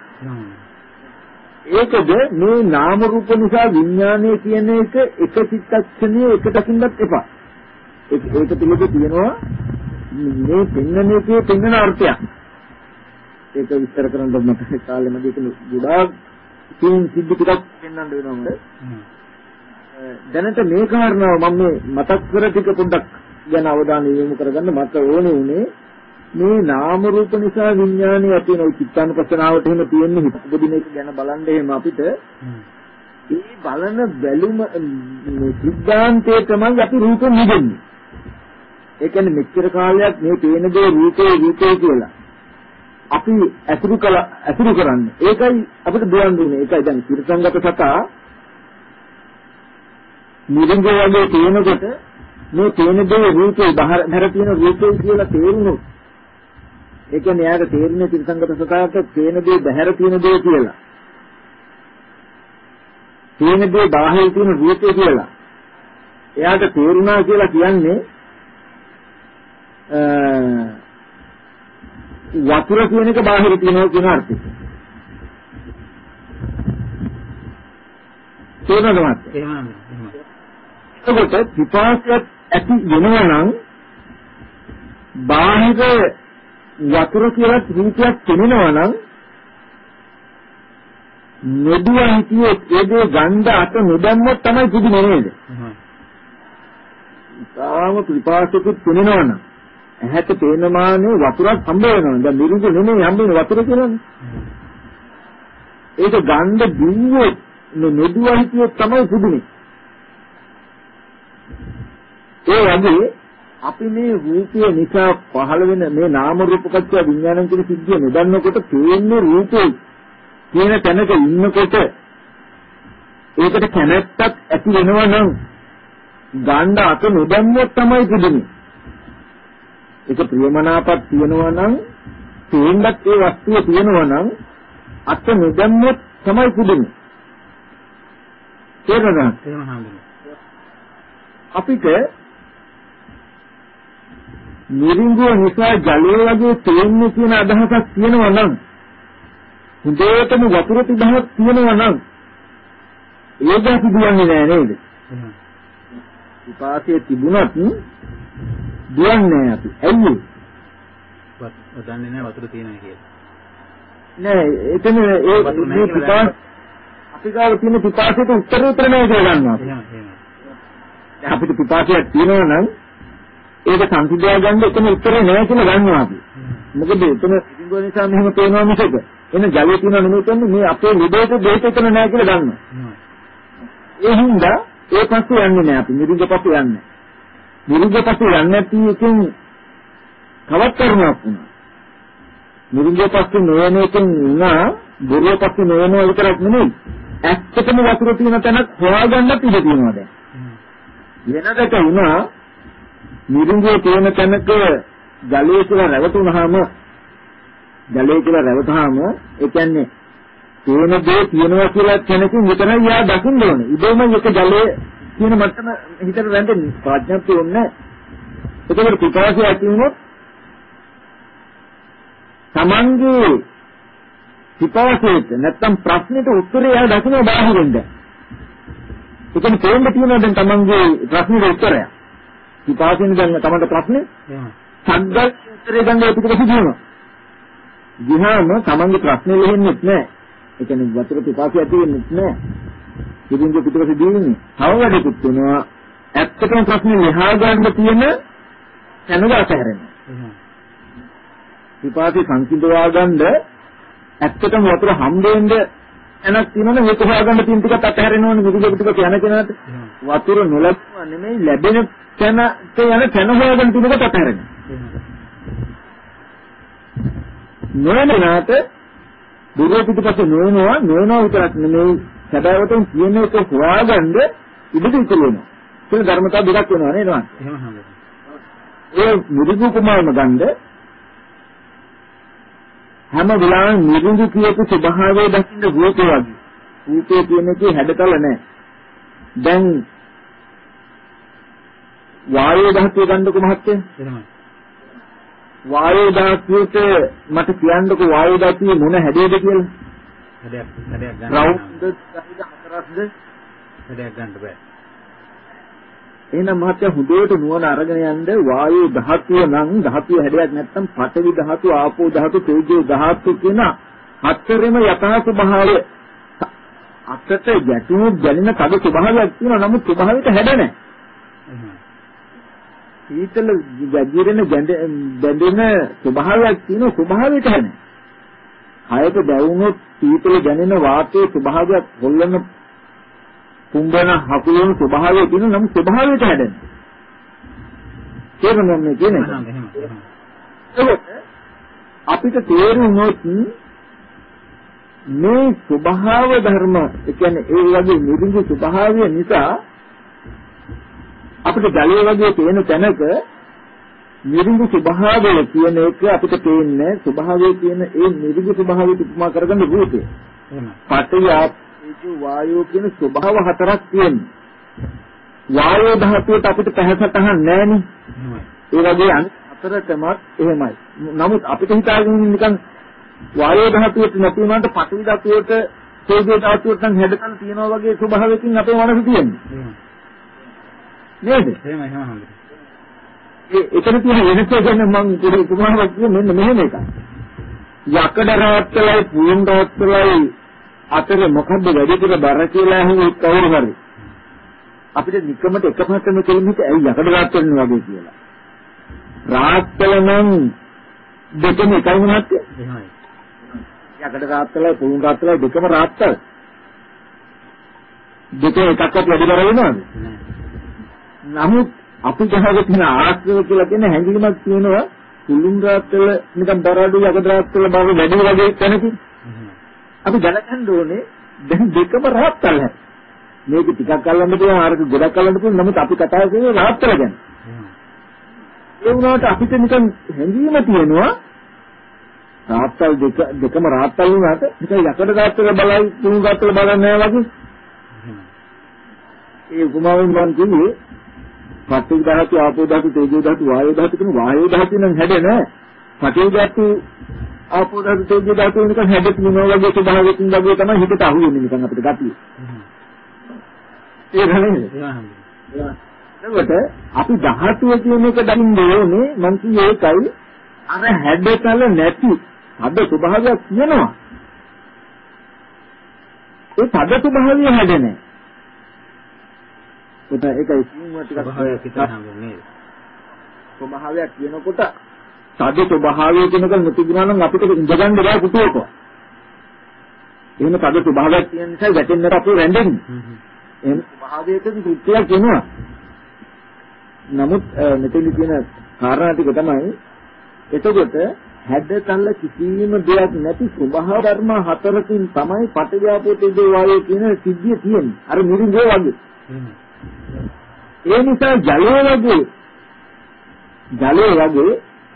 ඒකද මේ නාම රූප නිසා විඥානය කියන එක එක චිත්තක්ෂණයේ එක දකින්නත් එපා. ඒක ඒක පිළිබඳව තියෙනවා මේ පෙන්වන්නේ පෙන්වන අර්ථයක්. ඒක විස්තර කරන්න මට කාලෙම දෙක ගොඩාක් තින් සිද්ධ ටිකක් පෙන්වන්න වෙනවා මට. දැනට මේ කාරණාව මම මේ මතක් කර ටික පොඩ්ඩක් ගැන අවධානය යොමු කරගන්න මට ඕනේ උනේ මේ නාම රූප නිසා විඥානය ඇති වෙන චිත්තානුපස්සනාවට එහෙම තියෙන හිතපොදින එක ගැන බලන්න එහෙම අපිට ඒ බලන බැලුම මේ සිද්ධාන්තයේ තමයි අපි රූපෙ නිදෙන්නේ. ඒ කියන්නේ මෙච්චර කාලයක් මේ පේන දේ රූපේ රූපේ කියලා අපි අසුරු කළ අසුරු කරන්නේ. ඒකයි අපිට දුවන් දුන්නේ. ඒකයි දැන් තිරසංගත සතා නිරංග වගේ තේනකොට මේ තේන දේ රූපේ බහර තියෙන රූපේ කියලා තේරුණොත් ඒ කියන්නේ යාට තේරෙන්නේ ත්‍රිසංගත සතාවට තේන දේ බහැර තියෙන දේ කියලා. තේන දේ බාහිර තියෙන රූපේ කියලා. එයාට තේරුණා කියලා කියන්නේ වතුර කියන එක බාහිර තියෙනවා කියන අර්ථය. තේරෙනවද මත්? එහෙමයි. එතකොට පිපාසයක් ඇති වෙනවා නම් බාහිර වතුර කියලා රූපයක් පෙනෙනවා නම් නෙදුවා හිතියේ ඒ දේ ගන්ධ අත නොදැම්මොත් තමයි පුදුම නේද? තාම පිපාසකුත් පෙනෙනවා නම් ඇහැට පේන මානේ වතුරක් හම්බ වෙනවා. දැන් මිරිඟු නෙමෙයි හම්බ වෙන වතුර කියලානේ. ඒක ගන්ධ දිව්වොත් නෙදුවා හිතියේ තමයි පුදුමයි. ඒ වගේ අපි මේ රූපය නිසා පහළ වෙන මේ නාම රූප පත්‍ය විඥානං කියන සිද්ධිය නොදන්නකොට තේන්නේ රූපේ කියන තැනක ඉන්නකොට ඒකට කැමැත්තක් ඇති වෙනවා නම් ගන්න අත නොදැම්මොත් තමයි පුදුමයි. ඒක ප්‍රියමනාපක් තියෙනවා නම් තේන්නත් ඒ වස්තුව තියෙනවා නම් අත නොදැම්මොත් තමයි පුදුමයි. තේරෙනවද? අපිට මිරිඟුව නිසා ජලය වගේ තේන්නේ කියන අදහසක් තියෙනවා නම් හොඳටම වතුර තිබහක් තියෙනවා නම් ඒක සිදුවන්නේ නෑ නේද? විපාකයේ තිබුණත් දුවන්නේ නෑ අපි. ඇයි? වත් දන්නේ නෑ වතුර තියෙනවා කියලා. නෑ එතන ඒ මේ විපාක අපි ගාව තියෙන විපාකයට උත්තර උත්තර නෑ කියලා ගන්නවා. එහෙම එහෙම. අපිට විපාකයක් තියෙනවා නම් ඒක සංසිඳවා ගන්න එතන උත්තරේ නෑ කියලා ගන්නවා අපි. මොකද එතන ඉංග්‍රීසි නිසා මෙහෙම පේනවා මිසක එන ජලය තියෙනවා නෙමෙයි කියන්නේ මේ අපේ නිදේට දෙයට එතන නෑ කියලා ගන්නවා. ඒ හින්දා ඒ පස්සේ යන්නේ නෑ අපි නිරුද්ධ පස්සේ යන්නේ. නිරුද්ධ පස්සේ යන්නේ නැති එකෙන් තවත් කරුණක් වුණා. නිරුද්ධ පස්සේ නොයන එකෙන් වුණා බොරුව පස්සේ නොයනවා විතරක් නෙමෙයි. ඇත්තටම වතුර තියෙන තැනක් හොයාගන්නත් ඉඩ තියෙනවා දැන්. වෙනදට වුණා නිරුංගයේ තියෙන තැනක ජලයේ කියලා රැවටුනහම ජලයේ කියලා රැවටුනහම ඒ කියන්නේ තේන දේ තියෙනවා කියලා තැනකින් විතරයි යා දකින්න ඕනේ. ඉබේම එක ජලයේ තියෙන මට්ටම හිතට රැඳෙන්නේ ප්‍රඥාප්තිය ඕනේ. ඒකවල පිපාසය ඇති වුණොත් තමන්ගේ පිපාසයට නැත්තම් ප්‍රශ්නෙට උත්තරය යා දකින්න බාහිරින්ද. ඒ කියන්නේ තේන්න තියෙනවා දැන් තමන්ගේ ප්‍රශ්නෙට උත්තරය. විපාකෙන් දැන් තමයි ප්‍රශ්නේ. සද්දල් උත්තරේ ගන්න පිටකසු දිනනවා. ගිහාම තමන්ගේ ප්‍රශ්නේ ලියන්නෙත් නෑ. ඒ කියන්නේ වතුර පිපාසය ඇති වෙන්නෙත් නෑ. ඉතින් පිටකසු දිනන්නේ. අවවැඩකුත් වෙනවා. ඇත්තටම ප්‍රශ්නේ ලියා ගන්න තියෙන තැනක අතහැරෙනවා. විපාකේ සංසිඳවා ගන්න ඇත්තටම වතුර හම්බෙන්න එනක් තියෙනවනේ මේක හොයාගන්න තියෙන ටිකත් අතහැරෙනවනේ විදුලිය ටික යන කෙනාට. වතුර නොලැබුවා නෙමෙයි ලැබෙන තැනට යන තැන හොයාගන්න තියෙන කොට අතහැරෙනවා. නොයනාට දුර පිටපස්සේ නොයනවා නොයනවා විතරක් නෙමෙයි සදාවතෙන් කියන එක හොයාගන්න ඉඩ දෙන්න. ඒක ධර්මතාව දෙකක් වෙනවා නේද? එහෙම හම්බෙනවා. ඒ මුරුදු කුමාරම ගන්න හැම වෙලාවෙම නිරුඳු කියපු ස්වභාවය දකින්න රූපේ වගේ. රූපේ කියන එකේ හැඩතල නැහැ. දැන් වායෝ ධාතුව ගන්නකො මහත්තයා. එහෙමයි. වායෝ ධාතුවට මට කියන්නකො වායෝ ධාතුවේ මොන හැඩයද කියලා. හැඩයක් හැඩයක් ගන්න. රවුම්ද හතරක්ද? හැඩයක් ගන්න බෑ. එහෙනම් මහත්තයා හුදේට නුවණ අරගෙන යන්න වායෝ ධාතුව නම් ධාතුවේ හැඩයක් නැත්තම් පඨවි ධාතුව, ආපෝ ධාතුව, තේජෝ ධාතුව කියන හතරෙම යථා ස්වභාවය අතට ගැටුණු දැනෙන කඩ ස්වභාවයක් තියෙනවා. නමුත් ස්වභාවයට හැඩ නැහැ. සීතල ගැජිරෙන බැඳෙන ස්වභාවයක් තියෙන ස්වභාවයට හැඩ නැහැ. හයට දැවුනොත් සීතල දැනෙන වාතයේ ස්වභාවයක් හොල්ලන කුඹන හකුලන ස්වභාවය තියෙන නම් ස්වභාවයට හැදෙන. ඒක නම් කියන්නේ. ඒක අපිට තේරුනොත් මේ ස්වභාව ධර්ම, ඒ කියන්නේ ඒ වගේ නිරුංග ස්වභාවය නිසා අපිට ජලය වගේ තියෙන තැනක නිරිඟු ස්වභාවය කියන එක අපිට පේන්නේ ස්වභාවය කියන ඒ නිරිඟු ස්වභාවයට උපමා කරගන්න රූපය. එහෙමයි. පඨවි ආපෝ වායෝ කියන ස්වභාව හතරක් තියෙනවා. වායෝ ධාතුවට අපිට පැහැසටහන් නැහැනේ. එහෙමයි. ඒ වගේ අනිත් හතරටමත් එහෙමයි. නමුත් අපිට හිතාගෙන නිකන් වායෝ ධාතුවට නැති වුණාට පඨවි ධාතුවට තේජෝ ධාතුවට නම් හැඩතල තියනවා වගේ ස්වභාවයකින් අපේ මනස තියෙන්නේ. නේද? එහෙමයි එහෙමයි. ඒ එතන තියෙන වෙනස ගැන මම පොඩි උපමාවක් කිව්ව මෙන්න මෙහෙම එකක්. යකඩ රාත්තලයි පුයන් රාත්තලයි අතර මොකද්ද වැඩි කියලා බර කියලා අහුවොත් කවුරු හරි අපිට නිකමට එකපාරටම කෙලින්මිට ඇයි යකඩ රාත්තලන වගේ කියලා. රාත්තල නම් දෙකම එකයි මොනවද? එහෙමයි. යකඩ රාත්තලයි පුයන් රාත්තලයි දෙකම රාත්තල්. දෙක එකක්වත් වැඩි බර වෙනවද? නමුත් අපි ගහගෙන තියෙන ආශ්‍රව කියලා කියන හැඟීමක් තියෙනවා කුළුන් රාත්තල නිකන් බරඩු යකඩ රාත්තල බව වැඩි වගේ තැනකින්. අපි දැනගන්න ඕනේ දැන් දෙකම රාත්තල් හැ. මේක ටිකක් අල්ලන්න පුළුවන් ආරක ගොඩක් අල්ලන්න පුළුවන් නමුත් අපි කතා කරන්නේ රාත්තල ගැන. ඒ වුණාට අපිට නිකන් හැඟීම තියෙනවා රාත්තල් දෙක දෙකම රාත්තල් වුණාට නිකන් යකඩ රාත්තල බලයි කුළුන් රාත්තල බලන්නේ නැහැ වගේ. ඒ උපමාවෙන් මම කියන්නේ පඨවි ධාතු ආපෝ ධාතු තේජෝ ධාතු වායෝ ධාතු කියන වායෝ ධාතු නම් හැඩ නැහැ. පඨවි ධාතු ආපෝ ධාතු තේජෝ ධාතු නිකන් හැඩ තියෙනවා වගේ ස්වභාවයකින් වගේ තමයි හිතට අහු වෙන්නේ නිකන් අපිට ගතිය. ඒක නේද? එතකොට අපි ධාතුව කියන එක දකින්න ඕනේ මං කියේ ඒකයි අර හැඩතල නැති අද ස්වභාවයක් කියනවා. ඒ තද ස්වභාවය හැඩ නැහැ. ඒක ඒකයි සිංහ ටිකක් ස්වභාවයක් විතර හම්බුනේ. ස්වභාවයක් කියනකොට සාධ්‍ය ස්වභාවය කියනක නොතිබුණා නම් අපිට ඉඳගන්න බෑ කුටුවක. එහෙම සාධ්‍ය ස්වභාවයක් තියෙන නිසා වැටෙන්නට අපේ වැඳෙන්නේ. එහෙම ස්වභාවයකදී කෘත්‍යයක් කියනවා. නමුත් මෙතන තියෙන කාරණා ටික තමයි එතකොට හැඩතල කිසිම දෙයක් නැති ස්වභාව ධර්ම හතරකින් තමයි පඨවි ආපෝ තේජෝ වායෝ කියන සිද්ධිය තියෙන්නේ. අර මිරිඟුව වගේ. ඒ නිසා ජලය වගේ ජලය වගේ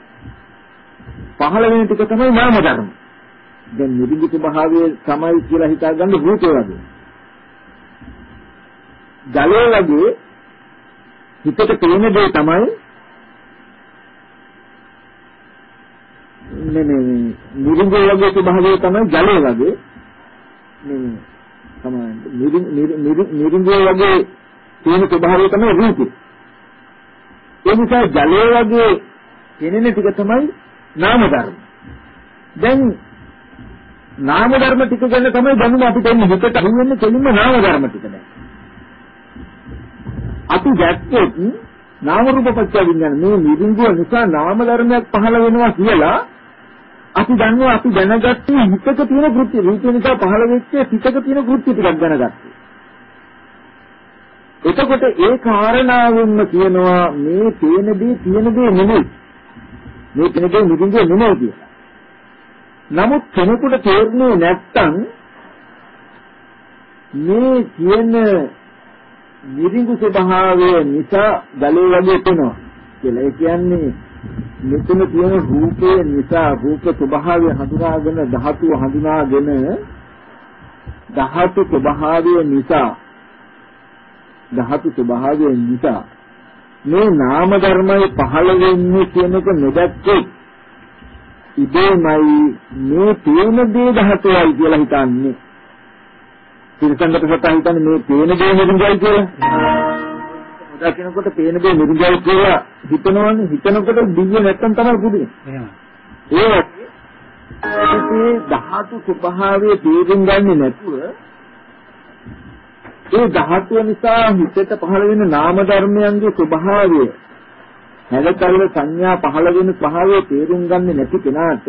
පහළ වෙන ටික තමයි නාම ධර්ම. දැන් නිදිගු ස්වභාවය තමයි කියලා හිතාගන්න රූපය වගේ. ජලය වගේ හිතට පේන දේ තමයි නෙමෙයි නිදිගු වගේ ස්වභාවය තමයි ජලය වගේ නෙමෙයි තමයි නිදිගු වගේ තියෙන ස්වභාවය තමයි රූපය. ඒ නිසා ජලය වගේ පෙනෙන ටික තමයි නාම ධර්ම. දැන් නාම ධර්ම ටික ගැන තමයි දැනුම අපිට එන්නේ හිතට අහු වෙන්නේ කෙලින්ම නාම ධර්ම ටික දැන්. අපි දැක්කොත් නාම රූප පත්‍ය විඥාන මේ නිරිංගුව නිසා නාම ධර්මයක් පහළ වෙනවා කියලා අපි දන්නවා අපි දැනගත්තේ හිතක තියෙන කෘත්‍ය රූපය නිසා පහළ වෙච්ච හිතක තියෙන කෘත්‍ය ටිකක් දැනගත්තා. එතකොට ඒ කාරණාවෙන්ම කියනවා මේ තේන දේ තියෙන දේ නෙමෙයි. මේ තේන දේ නිදින්දේ නෙමෙයි කියලා. නමුත් කෙනෙකුට තේරෙන්නේ නැත්තම් මේ කියන නිදින්දු ස්වභාවය නිසා ගලේ වගේ වෙනවා කියලා. ඒ කියන්නේ මෙතන තියෙන රූපේ නිසා රූප ස්වභාවය හඳුනාගෙන ධාතුව හඳුනාගෙන ධාතු ස්වභාවය නිසා ධාතු ස්වභාවය නිසා මේ නාම ධර්මයේ පහළ වෙන්නේ කියන එක නොදැක්කොත් ඉබේමයි මේ තේන දේ ධාතුවයි කියලා හිතන්නේ. තිරසංගත සතා හිතන්නේ මේ තේන දේ නිරුංජයි කියලා. දකින්නකොට තේන දේ නිරුංජයි කියලා හිතනවනේ. හිතනකොට දිව්‍ය නැත්තම් තමයි පුදුනේ. එහෙම. ඒ වගේ ධාතු ස්වභාවයේ තේරුම් ගන්නේ නැතුව ඒ ධාතුව නිසා හිතට පහළ වෙන නාම ධර්මයන්ගේ ස්වභාවය හැලකල්ල සංඥා පහළ වෙන ස්වභාවය තේරුම් ගන්නේ නැති කෙනාට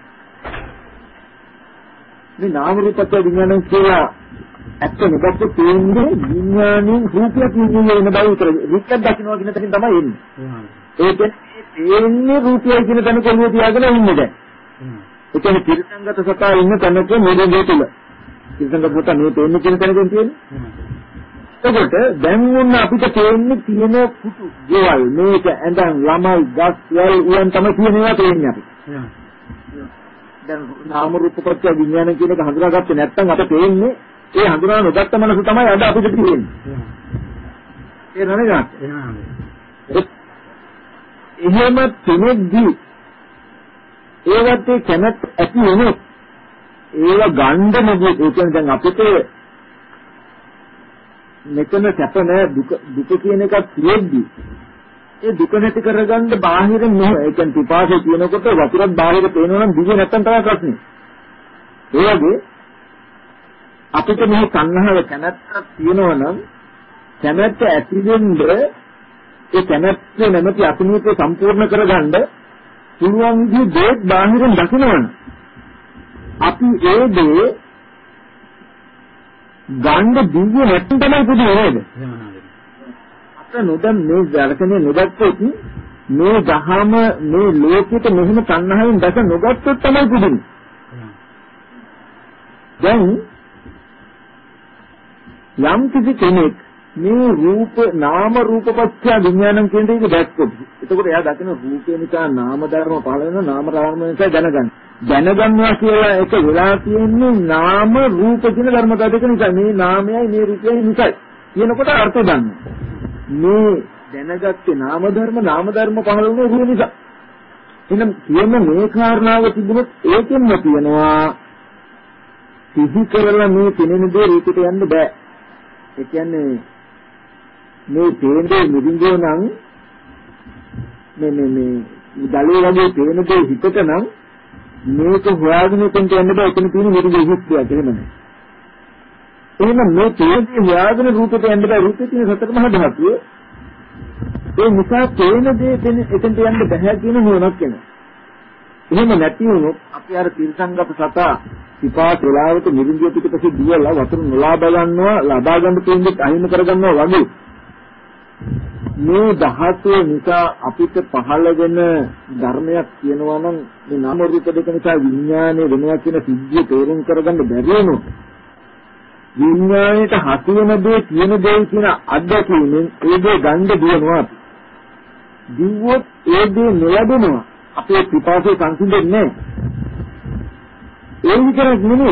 මේ නාම රූපත් විඥානං කියලා ඇත්ත නිබ්බත් තේන්නේ විඥානයෙන් රූපයක් විඥානය වෙන බව විතරයි. වික්ක දකින්නවා කියන තැනින් තමයි එන්නේ. ඒ කියන්නේ තේන්නේ රූපයයි කියන තැන කොහොමද තියාගෙන ඉන්නේ දැන්. ඒ කියන්නේ තිරසංගත සතා ඉන්න තැනක මොදේ තුල තිරසංගත සතා මේ තේන්නේ කියන තැනකින් තියෙන්නේ. එතකොට දැන් වුණ අපිට තේන්නේ තියෙන පුතු දේවල් මේක ඇඳන් ළමයි ගස් වල උයන් තමයි තියෙනවා තේන්නේ අපිට. දැන් නාම රූප පත්‍ය විඥාන කියන එක හඳුනාගත්තේ නැත්නම් අපිට තේන්නේ ඒ හඳුනා නොගත්ත මනස තමයි අද අපිට තියෙන්නේ. ඒ නේද? එහෙම කෙනෙක්දී ඒවත් ඒ කැමැත්ත ඇති වෙනොත් ඒව ගන්න නෙවෙයි. ඒ කියන්නේ දැන් අපිට මෙතන සැප නැ දුක දුක කියන එකක් තියෙද්දි ඒ දුක නැති කරගන්න බාහිරින් නෙවෙයි. ඒ කියන්නේ පිපාසය කියනකොට වතුරක් බාහිර පේනවා නම් දිවේ නැත්තම් තමයි ප්‍රශ්නේ. ඒ වගේ අපිට මේ සංහව කැමැත්තක් තියෙනවා නම් කැමැත්ත ඇති වෙන්න ඒ කැමැත්ත නැමැති අසනීපය සම්පූර්ණ කරගන්න පුළුවන් විදිහේ දෙයක් බාහිරින් දකිනවනේ. අපි ඒ දේ ගන්න දිව්‍ය නැත්නම් තමයි පුදුම නේද? අපිට නොදැන් මේ දර්ශනේ නොදැක්කොත් මේ දහම මේ ලෝකෙට මෙහෙම තණ්හාවෙන් දැක නොගත්තොත් තමයි පුදුම. දැන් යම් කිසි කෙනෙක් මේ රූප නාම රූප පත්‍ය විඥානම් කියන දේ දැක්කොත් එතකොට එයා දකින රූපේ නිසා නාම ධර්ම පහළ වෙනවා නාම ධර්ම නිසා දැනගන්න. දැනගන්නවා කියලා එක වෙලා තියෙන්නේ නාම රූප කියන ධර්මතා දෙක නිසා. මේ නාමයයි මේ රූපයයි නිසායි කියනකොට අර්ථය ගන්න. මේ දැනගත්තේ නාම ධර්ම නාම ධර්ම පහළ වුණේ රූප නිසා. එහෙනම් කියන මේ කාරණාව තිබුණොත් ඒකෙන්ම කියනවා සිහි කරලා මේ පෙනෙන දේ රූපෙට යන්න බෑ. ඒ කියන්නේ මේ තේන්නේ නිදිංගෝ නම් මේ මේ මේ දලේ වගේ තේන දේ හිතට නම් මේක හොයාගෙන ඉතින්ට යන්න බෑ. එතන තියෙන නිදිංගෝ හිස්තියක් එහෙම නෑ. එහෙනම් මේ තේන්නේ හොයාගෙන රූපෙට යන්න බෑ. රූපේ තියෙන සතර මහා ධාතුව ඒ නිසා තේන දේ එතනට යන්න බෑ කියන නුවණක් එනවා. එහෙම නැති වුණොත් අපි අර තිරසංගත සතා විපාක වෙලාවට නිරින්දිය පිටපස්සේ දියලා වතුර නොලබා ගන්නවා ලබා ගන්න තියෙන්නේ අහිමි කර ගන්නවා වගේ මේ ධාතුව නිසා අපිට පහළ වෙන ධර්මයක් කියනවා නම් මේ නාම රූප දෙක නිසා විඥානය වෙනවා කියන සිද්ධිය තේරුම් කරගන්න බැරි වුණොත් විඥාණයට හසු වෙන දේ කියන දේ කියන අද්දකීමෙන් ඒ දේ ගන්න දිනනවා දිව්වොත් ඒ දේ නොලැබෙනවා අපේ පිපාසය සංසිඳෙන්නේ නැහැ. ඒ විතරක් නෙමෙයි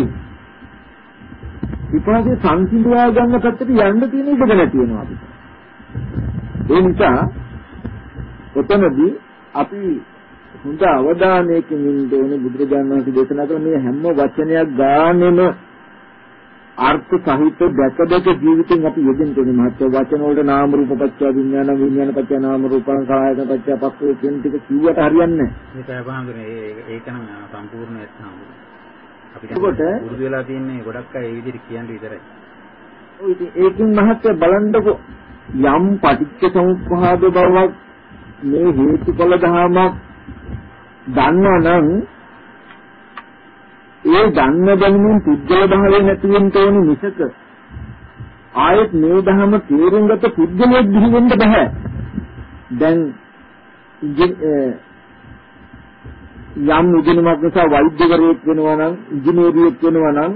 විපාකේ සංසිඳවා ගන්න පැත්තට යන්න තියෙන ඉඩ නැති වෙනවා අපිට. ඒ නිසා ඔතනදී අපි හොඳ අවධානයකින් ඉන්න ඕනේ. බුදුරජාණන් වහන්සේ දේශනා කළ මේ හැම වචනයක් ගානෙම අර්ථ සහිත දැක දැක ජීවිතෙන් අපි යෙදෙන්න ඕනේ. මහත්ය වචන වලට නාම රූප පත්‍ය විඥාන විඥාන පත්‍ය නාම රූපං සායක පත්‍ය පස්සේ කියන ටික කිව්වට හරියන්නේ නැහැ. මේකයි බහඳුනේ ඒක නම් සම්පූර්ණ නැත්නම් අපිට පුරුදු වෙලා තියෙන්නේ ගොඩක් අය ඒ විදිහට කියන්නේ විතරයි. ඔය ඉතින් ඒකින් මහත්ය බලන්නකො යම් පටිච්ච සමුප්පාද බවක් මේ හේතුඵල ධමයක් දන්නවනම් ඒ දන්න දැනුමින් පුද්ගල භාවය නැති වෙන්න ඕනේ මිසක ආයෙත් මේ ධම තේරුම් ගත පුද්ගලයෙක් දිහි වෙන්න බෑ. දැන් යම් උදිනමක් නිසා වෛද්‍යවරයෙක් වෙනවා නම් ඉංජිනේරියෙක් වෙනවා නම්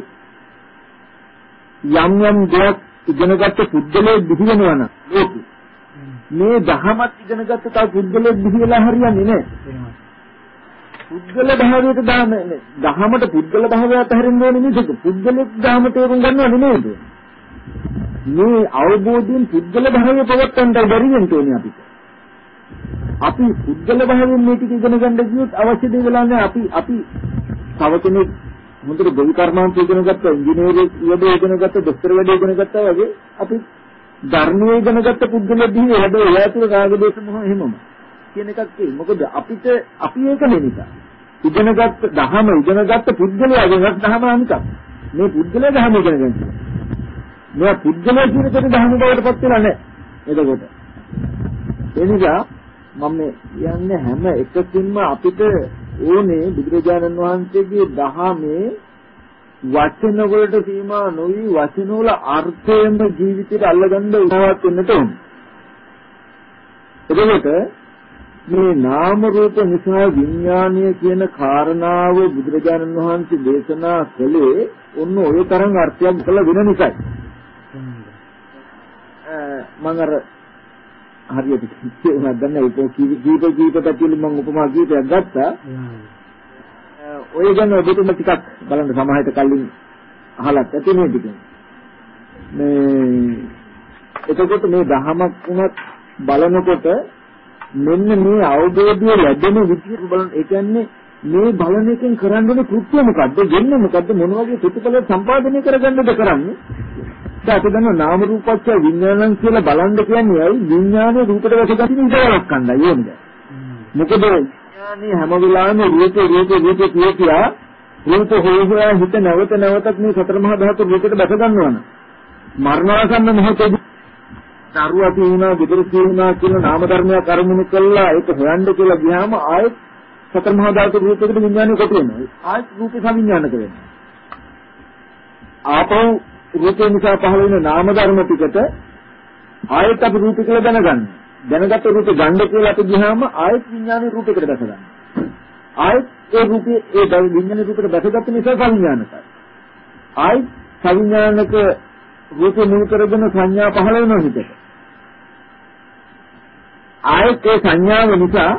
යම් යම් දෙයක් ඉගෙනගත්ත පුද්ගලයෙක් දිහි වෙනවා නම් මේ ධමත් ඉගෙනගත්ත තව පුද්ගලයෙක් දිහි වෙලා හරියන්නේ නැහැ. පුද්ගල භාවයට දාම දහමට පුද්ගල භාවය අතහරින්න ඕනේ මිසක පුද්ගලෙක් දහම තේරුම් ගන්නව නෙමෙයිද? මේ අවබෝධයෙන් පුද්ගල භාවය පවත්තන්ට බැරි වෙන්න ඕනේ අපිට. අපි පුද්ගල භාවයෙන් මේ ටික ඉගෙන ගන්න ගියොත් අවශ්‍ය දේ වෙලා නැහැ. අපි අපි තව කෙනෙක් හොඳට ගොවි කර්මාන්ත ඉගෙන ගත්ත ඉංජිනේරු වැඩ ඉගෙන ගත්ත දොස්තර වැඩ ඉගෙන ගත්තා වගේ අපි ධර්මයේ ඉගෙන ගත්ත පුද්ගලෙක් දිහේ හැබැයි එයා තුළ රාග දේශ මොහ එහෙමම කියන එකක් තියෙයි. මොකද අපිට අපි ඒක නෙනිසා. ඉගෙනගත් දහම ඉගෙනගත් පුද්ගලයා ඉගෙනගත් දහම අනිකක්. මේ පුද්ගලයා දහම ඉගෙන ගන්නවා. මේ පුද්ගලයා කියන දේ දහම බවට පත් වෙලා නැහැ. එතකොට ඒ නිසා මම කියන්නේ හැම එකකින්ම අපිට ඕනේ බුදුරජාණන් වහන්සේගේ දහමේ වචන වලට සීමා නොවි වචන වල අර්ථයෙන්ම ජීවිතයට අල්ලගන්න උත්සාහවත් වෙන්නට ඕනේ. එතකොට මේ නාම රූප නිසා විඥානීය කියන කාරණාව බුදුරජාණන් වහන්සේ දේශනා කළේ ඔන්න ඔය තරම් අර්ථයක් කළ වෙන නිසායි. මම අර හරියට කියුණා දැන් ඒක කීප කීප පැතිවල මම උපමා කීපයක් ගත්තා. ඔය ගැන ඔබතුම ටිකක් බලන්න සමාහිත කලින් අහලත් ඇති මේ ටික. මේ එතකොට මේ දහමක් වුණත් බලනකොට මෙන්න මේ අවබෝධය ලැබෙන විදිහට බලන්න. ඒ කියන්නේ මේ බලන එකෙන් කරන්නේ කෘත්‍ය මොකද්ද? වෙන්නේ මොකද්ද? මොන වගේ ප්‍රතිඵල සම්පාදනය කරගන්නද කරන්නේ? දැන් අපි දන්නවා නාම රූපච්ඡ විඥානං කියලා බලන්න කියන්නේ ඇයි? විඥානයේ රූපයට වැටගන්න ඉඳලා කණ්ඩා යෝනිද? මොකද විඥානයේ හැම වෙලාවෙම රූපේ රූපේ රූපේ කියතියා රූප හොයලා හිත නැවත නැවතත් මේ සතර මහා ධාතු රූපයට බැස ගන්නවන. මරණාසන්න මොහොතේදී දරුවා තියෙනවා, ගෙදර තියෙනවා කියලා නාම ධර්මයක් අරමුණු කළා ඒක හොයන්න කියලා ගියාම ආයෙත් සතර මහා ධාතු රූපයකට විඥානය කොට වෙනවා. ආයෙත් රූපේ සවිඥානික වෙනවා. ආපහු රූපේ නිසා පහළ වෙන නාම ධර්ම ටිකට ආයෙත් අපි රූපේ කියලා දැනගන්න. දැනගත්ත රූපේ ගන්න කියලා අපි ගියාම ආයෙත් විඥානයේ රූපයකට දැස ගන්න. ආයෙත් ඒ රූපේ ඒ විඥානයේ රූපයට දැසගත්ත නිසා සවිඥානිකයි. ආයෙත් සවිඥානික රූපේ මුල් කරගෙන සංඥා පහළ වෙනවා හිතට. ආයෙත් ඒ සංඥාව නිසා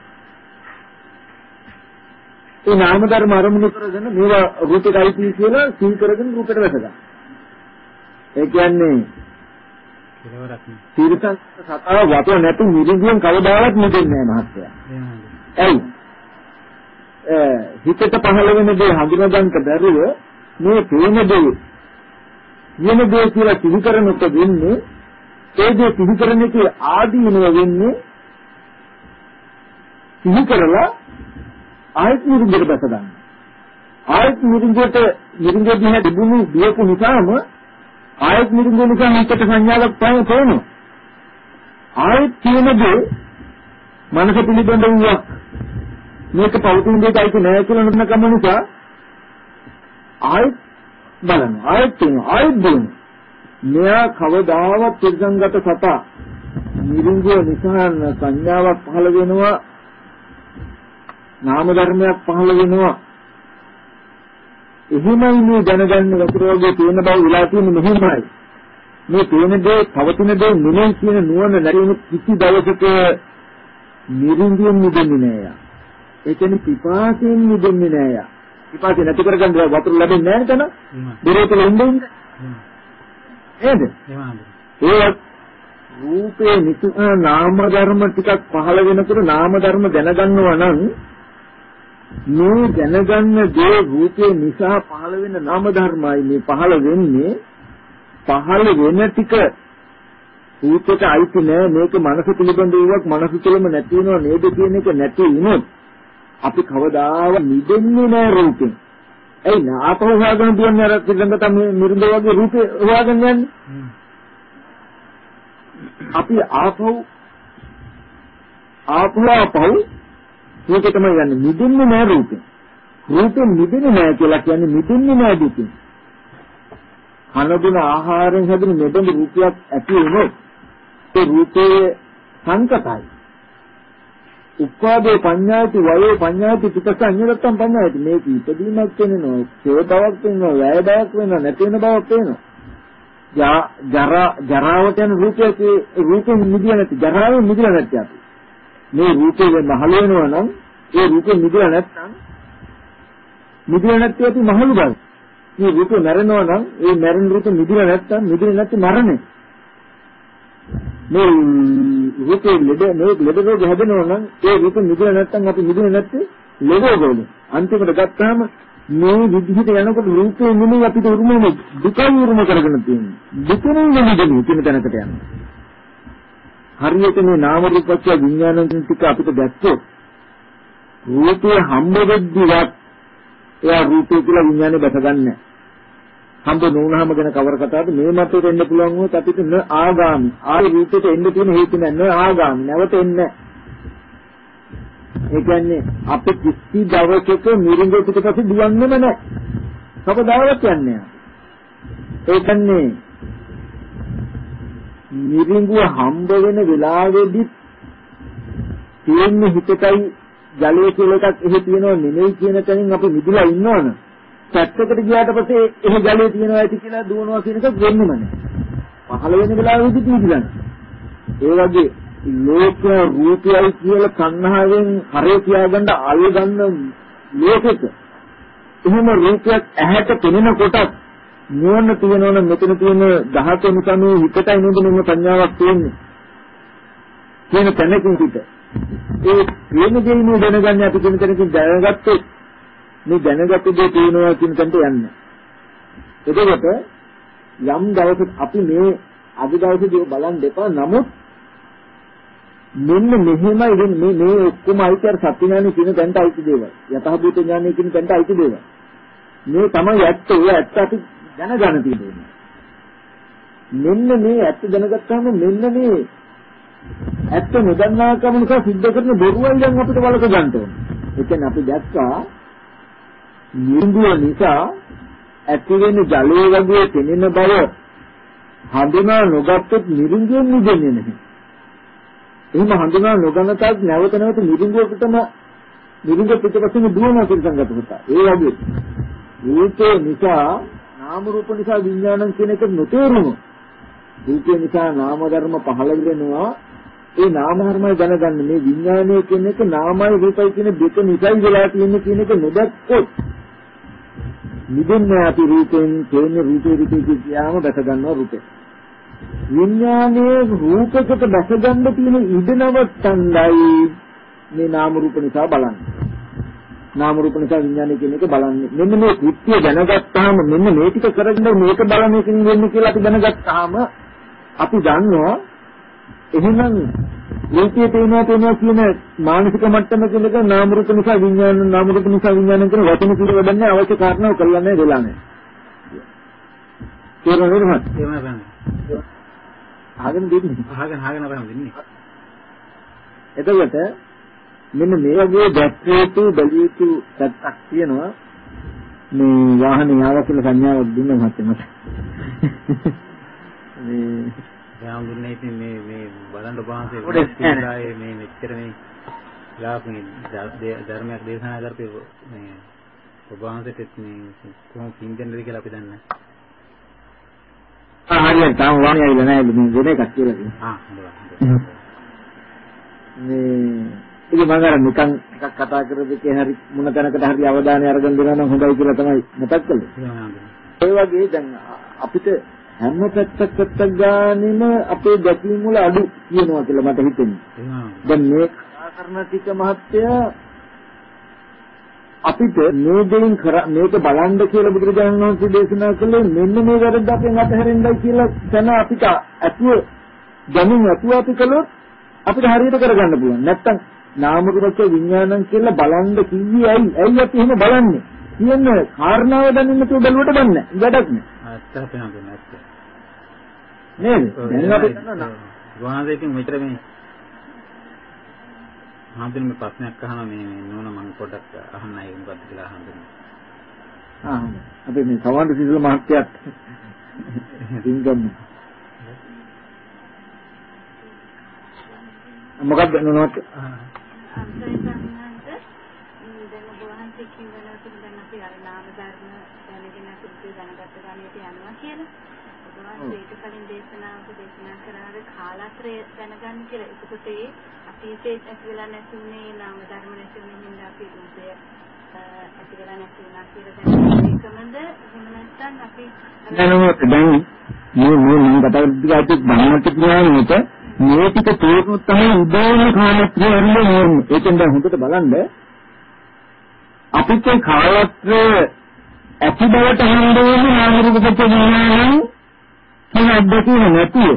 ඒ නාම ධර්ම අරමුණු කරගෙන මේවා රූපයටයි කියලා සිහි කරගෙන රූපයට වැස ගන්න. ඒ කියන්නේ කෙලවරක් නේ. තීරසන් සතාව වතුර නැතු නිරින්දියෙන් කවදාවත් නිදෙන්නේ නැහැ මහත්තයා. එයි. ඒ හිතට පහළ වෙන දේ හඳුනා ගන්නට බැරිව මේ තේන දේ වෙන දේ කියලා සිහි කරනකොට වෙන්නේ ඒ දේ සිහි කරන එකේ ආදීනව වෙන්නේ සිහි කරලා ආයත් නිරින්දට බැස ගන්න. ආයත් නිරින්දට නිරින්ද දිහා තිබුණු දියපු නිසාම ආයත් නිරින්ද නිසා හිතට සංඥාවක් පහළ වෙනවා. ආයත් කියන දේ මනස පිළිබඳ වූවක් මේක පෞතින් දෙයයි නෑ කියලා නොදන්නකම නිසා ආයත් බලනවා. ආයත් තියෙනවා. ආයත් බලනවා. මෙයා කවදාවත් තිරසංගත සතා නිරින්දිය නිසා සංඥාවක් පහළ වෙනවා. නාම ධර්මයක් පහළ වෙනවා. එහෙමයි මේ දැනගන්න වතුර වගේ තියෙන බව විලා තියෙන්නේ මෙහෙමයි. මේ තියෙන දේ පවතින දේ නෙමෙයි කියන නුවණ නැතිවෙන කිසි දවසක නිරින්දියෙන් නිදෙන්නේ නෑ යා. ඒ කියන්නේ පිපාසයෙන් නිදෙන්නේ නෑ යා. පිපාසය නැති කරගන්න වතුර ලැබෙන්නේ නැහැ නේද? බෙරේතල ඉන්නේ. නේද? ඒ රූපේ නිතු නාම ධර්ම ටිකක් පහළ වෙනකොට නාම ධර්ම දැනගන්නවා නම් මේ දැනගන්න දේ රූපේ නිසා පහළ වෙන නාම ධර්මයි මේ පහළ වෙන්නේ පහළ වෙන ටික රූපයට අයිති නෑ මේක මනස පිළිබඳ වූවක් මනස තුළම නැති වෙනව නේද කියන එක නැති වුණොත් අපි කවදාවත් නිදෙන්නේ නෑ රූපෙන්. එයි නාපහ හොයාගෙන දුවන්නේ අර ශ්‍රීලංක තමයි නිරුඳ වගේ රූපේ හොයාගෙන යන්නේ. අපි ආපහු ආපහු ආපහු මේක තමයි යන්නේ නිදෙන්නේ නෑ රූපෙන්. රූපෙන් නිදෙන්නේ නෑ කියලා කියන්නේ නිදෙන්නේ නෑ දුකින්. කනබුන ආහාරයෙන් හැදෙන මෙබඳු රූපයක් ඇති වුණොත් ඒ රූපයේ සංකතයි. උපාදේ පඤ්ඤාති වයෝ පඤ්ඤාති පිටසඤ්ඤලත්තම් පඤ්ඤාති මේක ඉදීමක් වෙනවා සේතාවක් වෙනවා වැය බවක් වෙනවා නැති වෙන බවක් වෙනවා ජරා ජරාවට යන රූපයේ රූපෙන් මිදිලා නැති ජරාවෙන් මිදිලා නැති අපි මේ රූපේ මහල වෙනවා නම් ඒ රූපෙන් මිදිලා නැත්නම් මිදිලා නැති ඇති මහලු බව මේ රූපේ මැරෙනවා නම් ඒ මැරෙන රූපෙ මිදිලා නැත්නම් මිදිලා නැති මරණය මේ රූපේ ලෙඩ මේ ලෙඩ රෝග හැදෙනවා නම් ඒ රූපෙ මිදෙන්නේ නැත්නම් අපි මිදෙන්නේ නැත්තේ ලෙඩ රෝගවල. අන්තිමට ගත්තාම මේ විදිහට යනකොට රූපේ නෙමෙයි අපිට උරුමම දුකයි උරුම කරගෙන තියෙන්නේ. දුකනේ නෙමෙයි කියන තැනකට යනවා. හරියට මේ නාම රූපච්ඡ විඥානන් ටික අපිට දැක්කොත් රූපේ හම්බ වෙද්දිවත් එයා රූපේ කියලා විඥානේ බැසගන්නේ හම්බ නොවුනහම ගැන කවර කතාවද මේ මතයට එන්න පුළුවන් වුණොත් අපිට න ආගාමි ආයි රූපෙට එන්න තියෙන හේතු නැහැ න ආගාමි නැවත එන්නේ ඒ කියන්නේ අපේ කිසි දවසක මිරිඟු පිටපස්සේ දුවන්නේම නැහැ කවදාවත් යන්නේ නැහැ ඒ කියන්නේ මිරිඟුව හම්බ වෙන වෙලාවේදී තියෙන්නේ හිතටයි ජලයේ කියලා එකක් එහෙ තියෙනව නෙමෙයි කියන තැනින් අපි මිදලා ඉන්නවනේ පැත්තකට ගියාට පස්සේ එහෙ ජලයේ තියෙනවා ඇති කියලා දුවනවා කියන එක වෙන්නේම නැහැ. පහළ වෙන වෙලාවෙදි පිළිගන්න. ඒ වගේ ලෝක රූපයයි කියලා සංහාවෙන් හරේ තියාගන්න අල්ලගන්න ලෝකෙක එහෙම රූපයක් ඇහැට පෙනෙන කොටත් නුවණ තියෙනවනම් මෙතන තියෙන ධාතු නිසා මේ හිතටයි නේද මෙන්න සංඥාවක් තියෙන්නේ කියන තැනකින් පිට ඒ ප්‍රේම දෙයිනේ දැනගන්නේ අපි කියන තැනකින් දැනගත්තොත් මේ දැනගත්ත දේ තියෙනවා කියන තැනට යන්නේ. එතකොට යම් දවසක අපි මේ අද දවසේදී බලන් දෙපා නමුත් මෙන්න මෙහෙමයි මේ මේ ඔක්කොම අයිතර සත්‍ය ඥානෙ කියන තැනට අයිති දේවල්. යථාභූත ඥානෙ කියන තැනට අයිති දේවල්. මේ තමයි ඇත්ත. ඒ ඇත්ත අපි දැනගන්න තියෙන්නේ. මෙන්න මේ ඇත්ත දැනගත්තාම මෙන්න මේ ඇත්ත නොදන්නාකම නිසා සිද්ධ කරන බොරුවයි දැන් අපිට වලක ගන්න ඕනේ. ඒ කියන්නේ අපි දැක්කා නිරුදුව නිසා ඇති වෙන ජලයේ වගේ පෙනෙන බව හඳුනා නොගත්තොත් නිරුදුවෙන් නිදෙන්නේ නැහැ. එහෙම හඳුනා නොගන්න තාක් නැවත නැවත නිරුදුවකටම නිරුදුව පිටපස්සෙන් දුවන පිටසංගත පුතා. ඒ වගේ රූපේ නිසා නාම රූප නිසා විඥානං කියන එක නොතේරුණු. රූපේ නිසා නාම ධර්ම පහළ වෙනවා. ඒ නාම ධර්මයි දැනගන්න මේ විඥානය කියන එක නාමයි රූපයි කියන දෙක නිසායි වෙලා තියෙන්නේ කියන එක නොදැක්කොත් නිදෙන්නේ අපි රූපෙන් කියන්නේ රූපේ රූපේ කියලාම දැක ගන්නවා රූපේ. විඥානයේ රූපයකට දැක ගන්න තියෙන ඉඩ නවත්තන්නයි මේ නාම රූප නිසා බලන්නේ. නාම රූප නිසා විඥානය කියන එක බලන්නේ. මෙන්න මේ කෘත්‍ය දැනගත්තාම මෙන්න මේ ටික කරගෙන මේක බලන එකකින් වෙන්නේ කියලා අපි දැනගත්තාම අපි දන්නවා එහෙනම් රූපයේ තේනවා තේනවා කියන මානසික මට්ටම කියලක නාම රූප නිසා විඥාන නාම රූප නිසා විඥාන කියන වචන පිට වඩන්නේ අවශ්‍ය කාරණාව කරලා නැහැ වෙලා නැහැ. තේරුණාද මහත්? තේරුණා බං. අහගෙන දෙන්නේ. අහගෙන අහගෙන බං දෙන්නේ. එතකොට මෙන්න මේ වගේ දැක්කේතු බැලියුතු සත්‍යක් තියෙනවා මේ වාහනේ ආවා කියලා සංඥාවක් දුන්න මහත් මට. මේ දැන් දුන්නේ ඉතින් මේ මේ බලන්න බාහසේ ඉස්සරහේ මේ මෙච්චර මේ ලාභනේ ධර්මයක් දේශනා කරපේ මේ ඔබවහන්සේට මේ කොහොම පින්දෙන්නද කියලා අපි දන්නේ නැහැ. ආ හරියට තාම වාහනේ ආවිලා නැහැ මේ වෙන එකක් කියලා කියනවා. ආ හොඳයි. මේ ඉතින් මම අර නිකන් එකක් කතා කරපෙකේ හරි මොන තැනකට හරි අවධානය අරගෙන දෙනවා නම් හොඳයි කියලා තමයි මතක් කළේ. ඒ වගේ දැන් අපිට හැම පැත්තක් පැත්තක් ගානෙම අපේ දැකීම් වල අඩු කියනවා කියලා මට හිතෙනවා. දැන් මේ කතා කරන ටික මහත්ය අපිට මේ දෙයින් මේක බලන්න කියලා බුදුරජාණන් වහන්සේ දේශනා කළේ මෙන්න මේ වැරද්ද අපෙන් අතහැරෙන්නයි කියලා තන අපිට ඇතුව දැනුම් ඇතුව අපි කළොත් අපිට හරියට කරගන්න පුළුවන්. නැත්තම් නාම රූප විඥානං කියලා බලන්න කිව්වේ ඇයි? ඇයි අපි එහෙම බලන්නේ? කියන කාරණාව දැනෙන්න තු බැලුවට බන්නේ. වැඩක් නෑ. ඇත්ත අපේ හඳුනන ඇත්ත. නේද? දැන් අපි දන්නවා ගෝවාදේකින් මෙතර මේ හඳුනන මේ ප්‍රශ්නයක් අහනවා මේ නෝන මම පොඩ්ඩක් අහන්නයි මොකද්ද කියලා හඳුනන. ආ අපි මේ සවන්ත සිසල මහත්තයාත් දින්ගම් මොකක්ද නෝනවත් අන්තරේ සම්මන්ත දැන් ඔබ වහන්සේ කියනවා දැන් අපි අර නාම ධර්ම දැනගෙන අපි දැනගත්ත ගානේට යනවා කියලා. ඔබ වහන්සේ ඊට කලින් දේශනාවක දේශනා කරාද කාලත්‍රය දැනගන්න කියලා. ඒකට ඒ අතීතයේ ඇති වෙලා නැති උනේ නාම ධර්ම නැති උනේ හින්දා අපි රූපය ඇති වෙලා නැති වුණා කියලා දැනගන්න එකමද එහෙම නැත්නම් අපි දැනුමත් දැන් මේ මේ මම කතා කරද්දී ධර්මත් ඥානෙට මේ ටික තේරුනොත් තමයි උදාන කාලත්‍රය අරින්නේ. ඒකෙන් දැන් හොඳට බලන්න අපිට කාලත්‍රය ඇති බවට හඳුන්වන්නේ නාම රූප පත්‍ය විඥානං කියන අද්දකින නැතිව.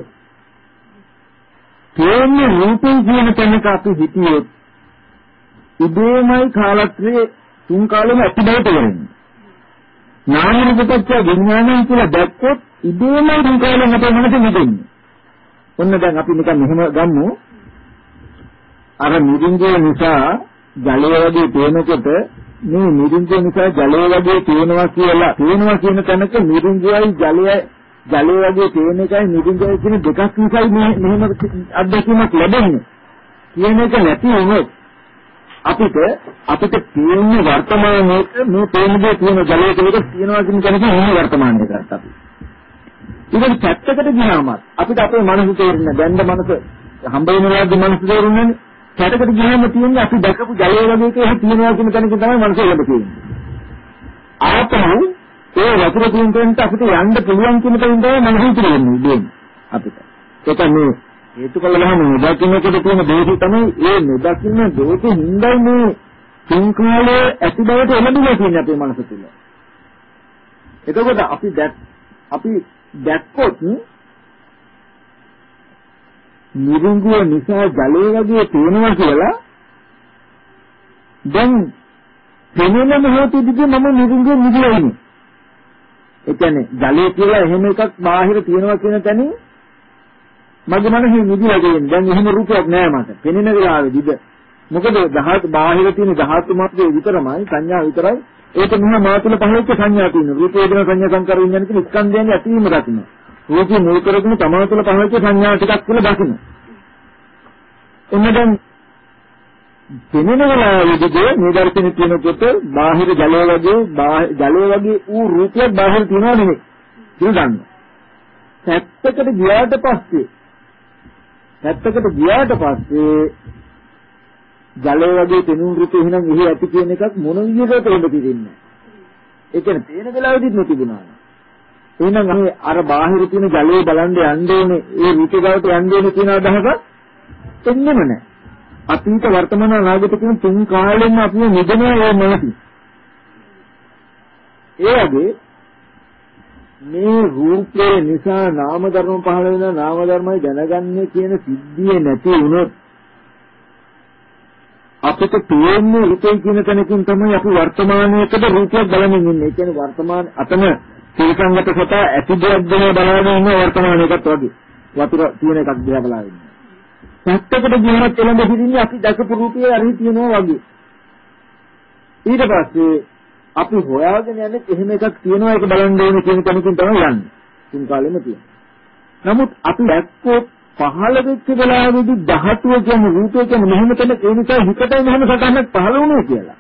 තේන්නේ රූපේ කියන තැනක අපි හිතියොත් ඉබේමයි කාලත්‍රයේ තුන් කාලෙම ඇති බවට වෙන්නේ. නාම රූප පත්‍ය විඥානං කියලා දැක්කොත් ඉබේමයි තුන් කාලෙම අපේ මනස නිදෙන්නේ. ඔන්න දැන් අපි නිකන් මෙහෙම ගමු. අර නිදින්ජය නිසා ජලය වගේ පේනකොට මේ නිදින්ජය නිසා ජලය වගේ පේනවා කියලා පේනවා කියන තැනක නිදින්ජයයි ජලයයි ජලය වගේ පේන එකයි නිදින්ජයයි කියන දෙකක් නිසායි මේ මෙහෙම අත්දැකීමක් ලැබෙන්නේ. කියන එක නැති වුණොත් අපිට අපිට තියෙන වර්තමානයේ මේ පේන දේ තියෙන ජලය කියලා තියෙනවා කියන කෙනෙක් නෙමෙයි වර්තමානයේ කරත් අපි. ඉතින් පැත්තකට ගියාම අපිට අපේ මනස තේරෙන්නේ දැන් මනස හම්බ වෙනවාද මනස තේරුන්නේ නැහැ. පැත්තකට ගියාම තියෙන්නේ අපි දැකපු ජලය වගේ එකක් තියෙනවා කියන තැනක තමයි මනස එළඹ තියෙන්නේ. ආපහු ඒ වතුර තියෙන තැනට අපිට යන්න පුළුවන් කියන තැනින් තමයි මනස හිතෙන්නේ අපිට. ඒක මේ හේතුඵල ධර්ම නොදකින්නකොට තියෙන දෝෂය තමයි ඒ නොදකින්න දෝෂෙ හින්දා මේ සංකාලයේ ඇති බවට එළඹිලා තියෙන අපේ මනස තුළ. එතකොට අපි දැක් අපි දැක්කොත් නිරුංගුව නිසා ජලය වගේ පේනවා කියලා දැන් පෙනෙන මොහොතේදී මම නිරුංගුව නිදිලා ඉන්නේ. ඒ කියන්නේ ජලය කියලා එහෙම එකක් බාහිර තියෙනවා කියන තැනින් මගේ මනසේ නිදිලා තියෙන්නේ. දැන් එහෙම රූපයක් නෑ මට. පෙනෙන වෙලාවේදීද මොකද දහස් බාහිර තියෙන ධාතු මාත්‍රේ විතරමයි සංඥා විතරයි. ඒක මෙහා මාතුල පහළට සංඥා තියෙන. රූප වේදනා සංඥා සංකාර විඥාන කියන ස්කන්ධයන්ගේ ඇතිවීම දකින්න. රූපේ මුල් කරගෙන තමාතුල පහළට සංඥා ටිකක් කියලා දකින්න. එන්න දැන් පෙනෙන වෙලාවේදී මේ දර්ශනේ තියෙනකොට බාහිර ජලය වගේ ජලය වගේ ඌ රූපයක් බාහිර තියනවා නෙමෙයි. ඒක ගන්න. පැත්තකට ගියාට පස්සේ පැත්තකට ගියාට පස්සේ ජලය වගේ පෙනුණු රූපේ එහෙනම් එහි ඇති කියන එකක් මොන විදිහකට හොඳ පිටින්නේ. ඒ කියන්නේ පේන වෙලාවෙදිත් නොතිබුණා. එහෙනම් මේ අර බාහිර තියෙන ජලය බලන් යන්න ඕනේ ඒ රූපේ ගාවට යන්න ඕනේ කියන අදහස එන්නෙම නැහැ. අතීත වර්තමාන අනාගත කියන තුන් කාලෙම අපි නිදනවා ඒ මොනවද? ඒ වගේ මේ රූපේ නිසා නාම ධර්ම පහළ වෙන නාම ධර්මයි දැනගන්නේ කියන සිද්ධිය නැති වුණොත් අපිට තේන්නේ රූපේ කියන තැනකින් තමයි අපි වර්තමානයේකද රූපයක් බලමින් ඉන්නේ. ඒ කියන්නේ වර්තමාන අතන සිල්සංගත කොට ඇති දෙයක් දෙන බලාගෙන ඉන්න වර්තමානයකට වගේ. වතුර තියෙන එකක් දිහා බලාගෙන ඉන්න. පැත්තකට ගියොත් එළඹ සිටින්නේ අපි දැකපු රූපයේ අරහි තියෙනවා වගේ. ඊට පස්සේ අපි හොයාගෙන යන්නේ එහෙම එකක් තියෙනවා ඒක බලන්න ඕනේ කියන තැනකින් තමයි යන්නේ. තුන් කාලෙම තියෙනවා. නමුත් අපි දැක්කොත් පහළ වෙච්ච වෙලාවේදී ධාතුව කියන රූපය කියන මෙහෙම කෙනෙක් ඒ නිසා හිතටයි මෙහෙම සටහනක් පහළ වුණේ කියලා.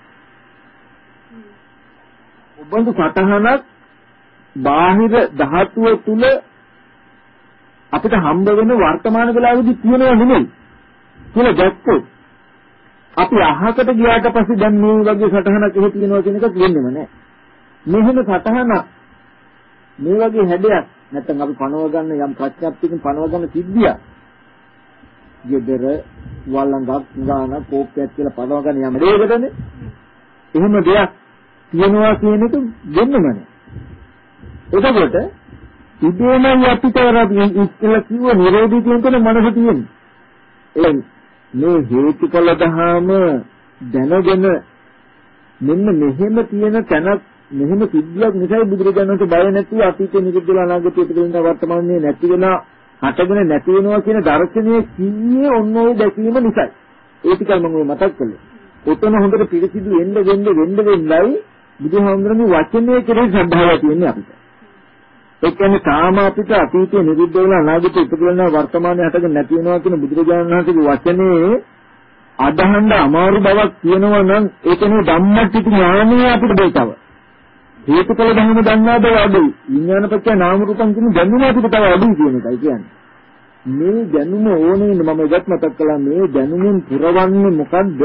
ඔබඳු සටහනක් බාහිර ධාතුව තුල අපිට හම්බ වෙන වර්තමාන වෙලාවේදී තියෙනව නෙමෙයි කියලා දැක්කොත් අපි අහකට ගියාට පස්සේ දැන් මේ වගේ සටහනක් එහෙ තියෙනවා කියන එක වෙන්නේම නැහැ. මෙහෙම සටහනක් මේ වගේ හැඩයක් නැත්නම් අපි පනව ගන්න යම් ප්‍රඥප්තියකින් පනව ගන්න සිද්ධිය. ගෙදර වළංගක් ගාන කෝප්පයක් කියලා පනව ගන්න යම් දෙයකටනේ. එහෙම දෙයක් තියෙනවා කියන එක වෙන්නේම නැහැ. එතකොට ඉදේමයි අපිට අර ඉස්සෙල්ලා කිව්ව නිරෝධී කියන තැන මනස තියෙන්නේ. ඒ මේ හේතුඵල දහම දැනගෙන මෙන්න මෙහෙම තියෙන තැනක් මෙහෙම සිද්ධියක් නිසායි බුදුරජාණන් වහන්සේ බය නැතුව අතීතේ නිරුද්ධලා අනාගතේ පිටින් වර්තමානයේ නැති වෙන හටගෙන නැති වෙනවා කියන දර්ශනය කියේ ඔන්න ඔය දැකීම නිසායි. ඒ ටිකයි මම මතක් කළේ. ඔතන හොඳට පිළිසිදු වෙන්න වෙන්න වෙන්න වෙන්නයි බුදුහාමුදුරනේ වචනේ කෙරේ ශ්‍රද්ධාව තියෙන්නේ අපිට. ඒ කියන්නේ තාම අපිට අතීතේ නිරුද්ධ වෙලා අනාගතේ ඉපදෙලා වර්තමානයේ හටගෙන නැති වෙනවා කියන බුදුරජාණන් වහන්සේගේ වචනේ අදහන්න අමාරු බවක් තියෙනවා නම් ඒ කියන්නේ ධම්මටිති ඥානය අපිට දෙතව. හේතුඵල ධර්ම දන්නා බව අඩුයි. විඥානපච්චය නාම රූපං කියන දැනුම අපිට තව අඩුයි කියන එකයි කියන්නේ. මේ දැනුම ඕනේ මම ඉවත් මතක් කළා මේ දැනුමින් පුරවන්නේ මොකද්ද?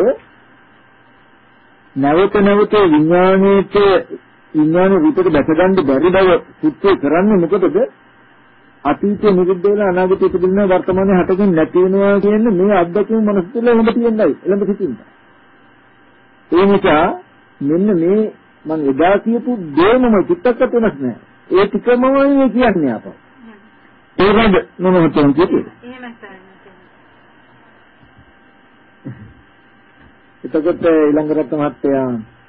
නැවත නැවත විඥානයේට විඥාන රූපයට දැකගන්න බැරි බව සුත්‍ය කරන්නේ මොකටද? අතීතේ නිරුද්ධ වෙලා අනාගතේ ඉපදෙන වර්තමානයේ හටගෙන නැති වෙනවා කියන්නේ මේ අත්දැකීම මනස තුළ එළඹ තියෙනයි. එළඹ සිටින්න. ඒ නිසා මෙන්න මේ මම එදා කියපු දෙයම චිත්තක්කත් වෙනස් නැහැ. ඒ ටිකමයි කියන්නේ අපව. ඒකද මම හිතන්නේ කිව්වේ. එහෙමයි සර්. එතකොට ඊළඟට මහත්තයා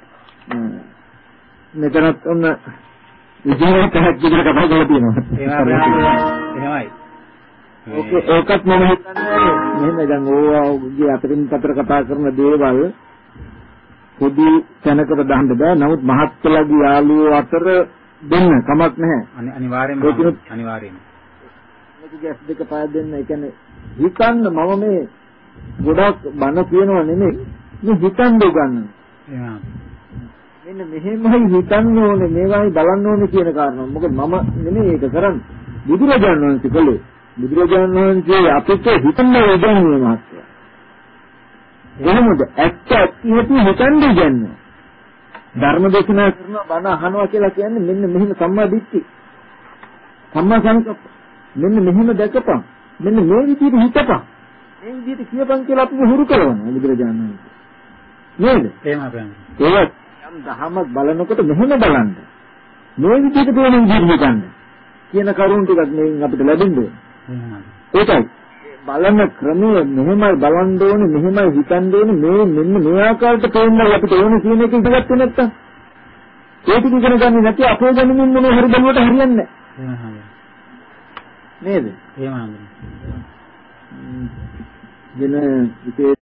මෙතනත් ඔන්න විද්‍යාවට හැක්කේ කතා කරලා තියෙනවා. එහෙමයි. ඕකේ ඒකත් මම හිතන්නේ මෙහෙම දැන් ඕවාගේ අතරින් පතර කතා කරන දේවල් පොඩි තැනකට දාන්න බෑ. නමුත් මහත්කලගේ යාළුවෝ අතර දෙන්න කමක් නැහැ. අනිවාර්යයෙන්ම අනිවාර්යයෙන්ම. මේක ගැස් දෙක පාය දෙන්න. ඒ කියන්නේ හිතන්න මම මේ ගොඩක් බන කියනවා නෙමෙයි. මේ හිතන්න උගන්වනවා. එහෙනම් මෙන්න මෙහෙමයි හිතන්න ඕනේ මේවායි බලන්න ඕනේ කියන කාරණා. මොකද මම නෙමෙයි ඒක කරන්නේ. බුදුරජාණන් වහන්සේ කළේ බුදුරජාණන් වහන්සේ අපිට හිතන්න උදන්නේ මාත්‍ය. එහෙමද? ඇත්ත ඇති හිතන්න ඉන්නේ. ධර්ම දේශනා කරනවා බණ අහනවා කියලා කියන්නේ මෙන්න මෙහෙම සම්මා දිට්ඨි. සම්මා සංකප්ප. මෙන්න මෙහෙම දැකපන්. මෙන්න මේ විදිහට හිතපන්. මේ විදිහට කියපන් කියලා අපි හුරු කරනවා බුදුරජාණන් වහන්සේ. නේද? එහෙම අපෙන්. ඒක යම් දහමක් බලනකොට මෙහෙම බලන්න. මේ විදිහට දෙන විදිහට හිතන්න. කියන කරුණ ටිකක් මේන් අපිට ලැබෙන්නේ. ඒකයි. බලන ක්‍රමය මෙහෙමයි බලන්න ඕනේ, මෙහෙමයි හිතන්න ඕනේ, මේ මෙන්න මේ ආකාරයට තේරෙන්න අපිට ඕනේ කියන එක ඉඳගත්තේ නැත්තම්. ඒ ටික ඉගෙන ගන්න නැති අපේ දැනුමින් මොන හරි බලුවට හරියන්නේ නැහැ. නේද? එහෙම නේද? වෙන විශේෂ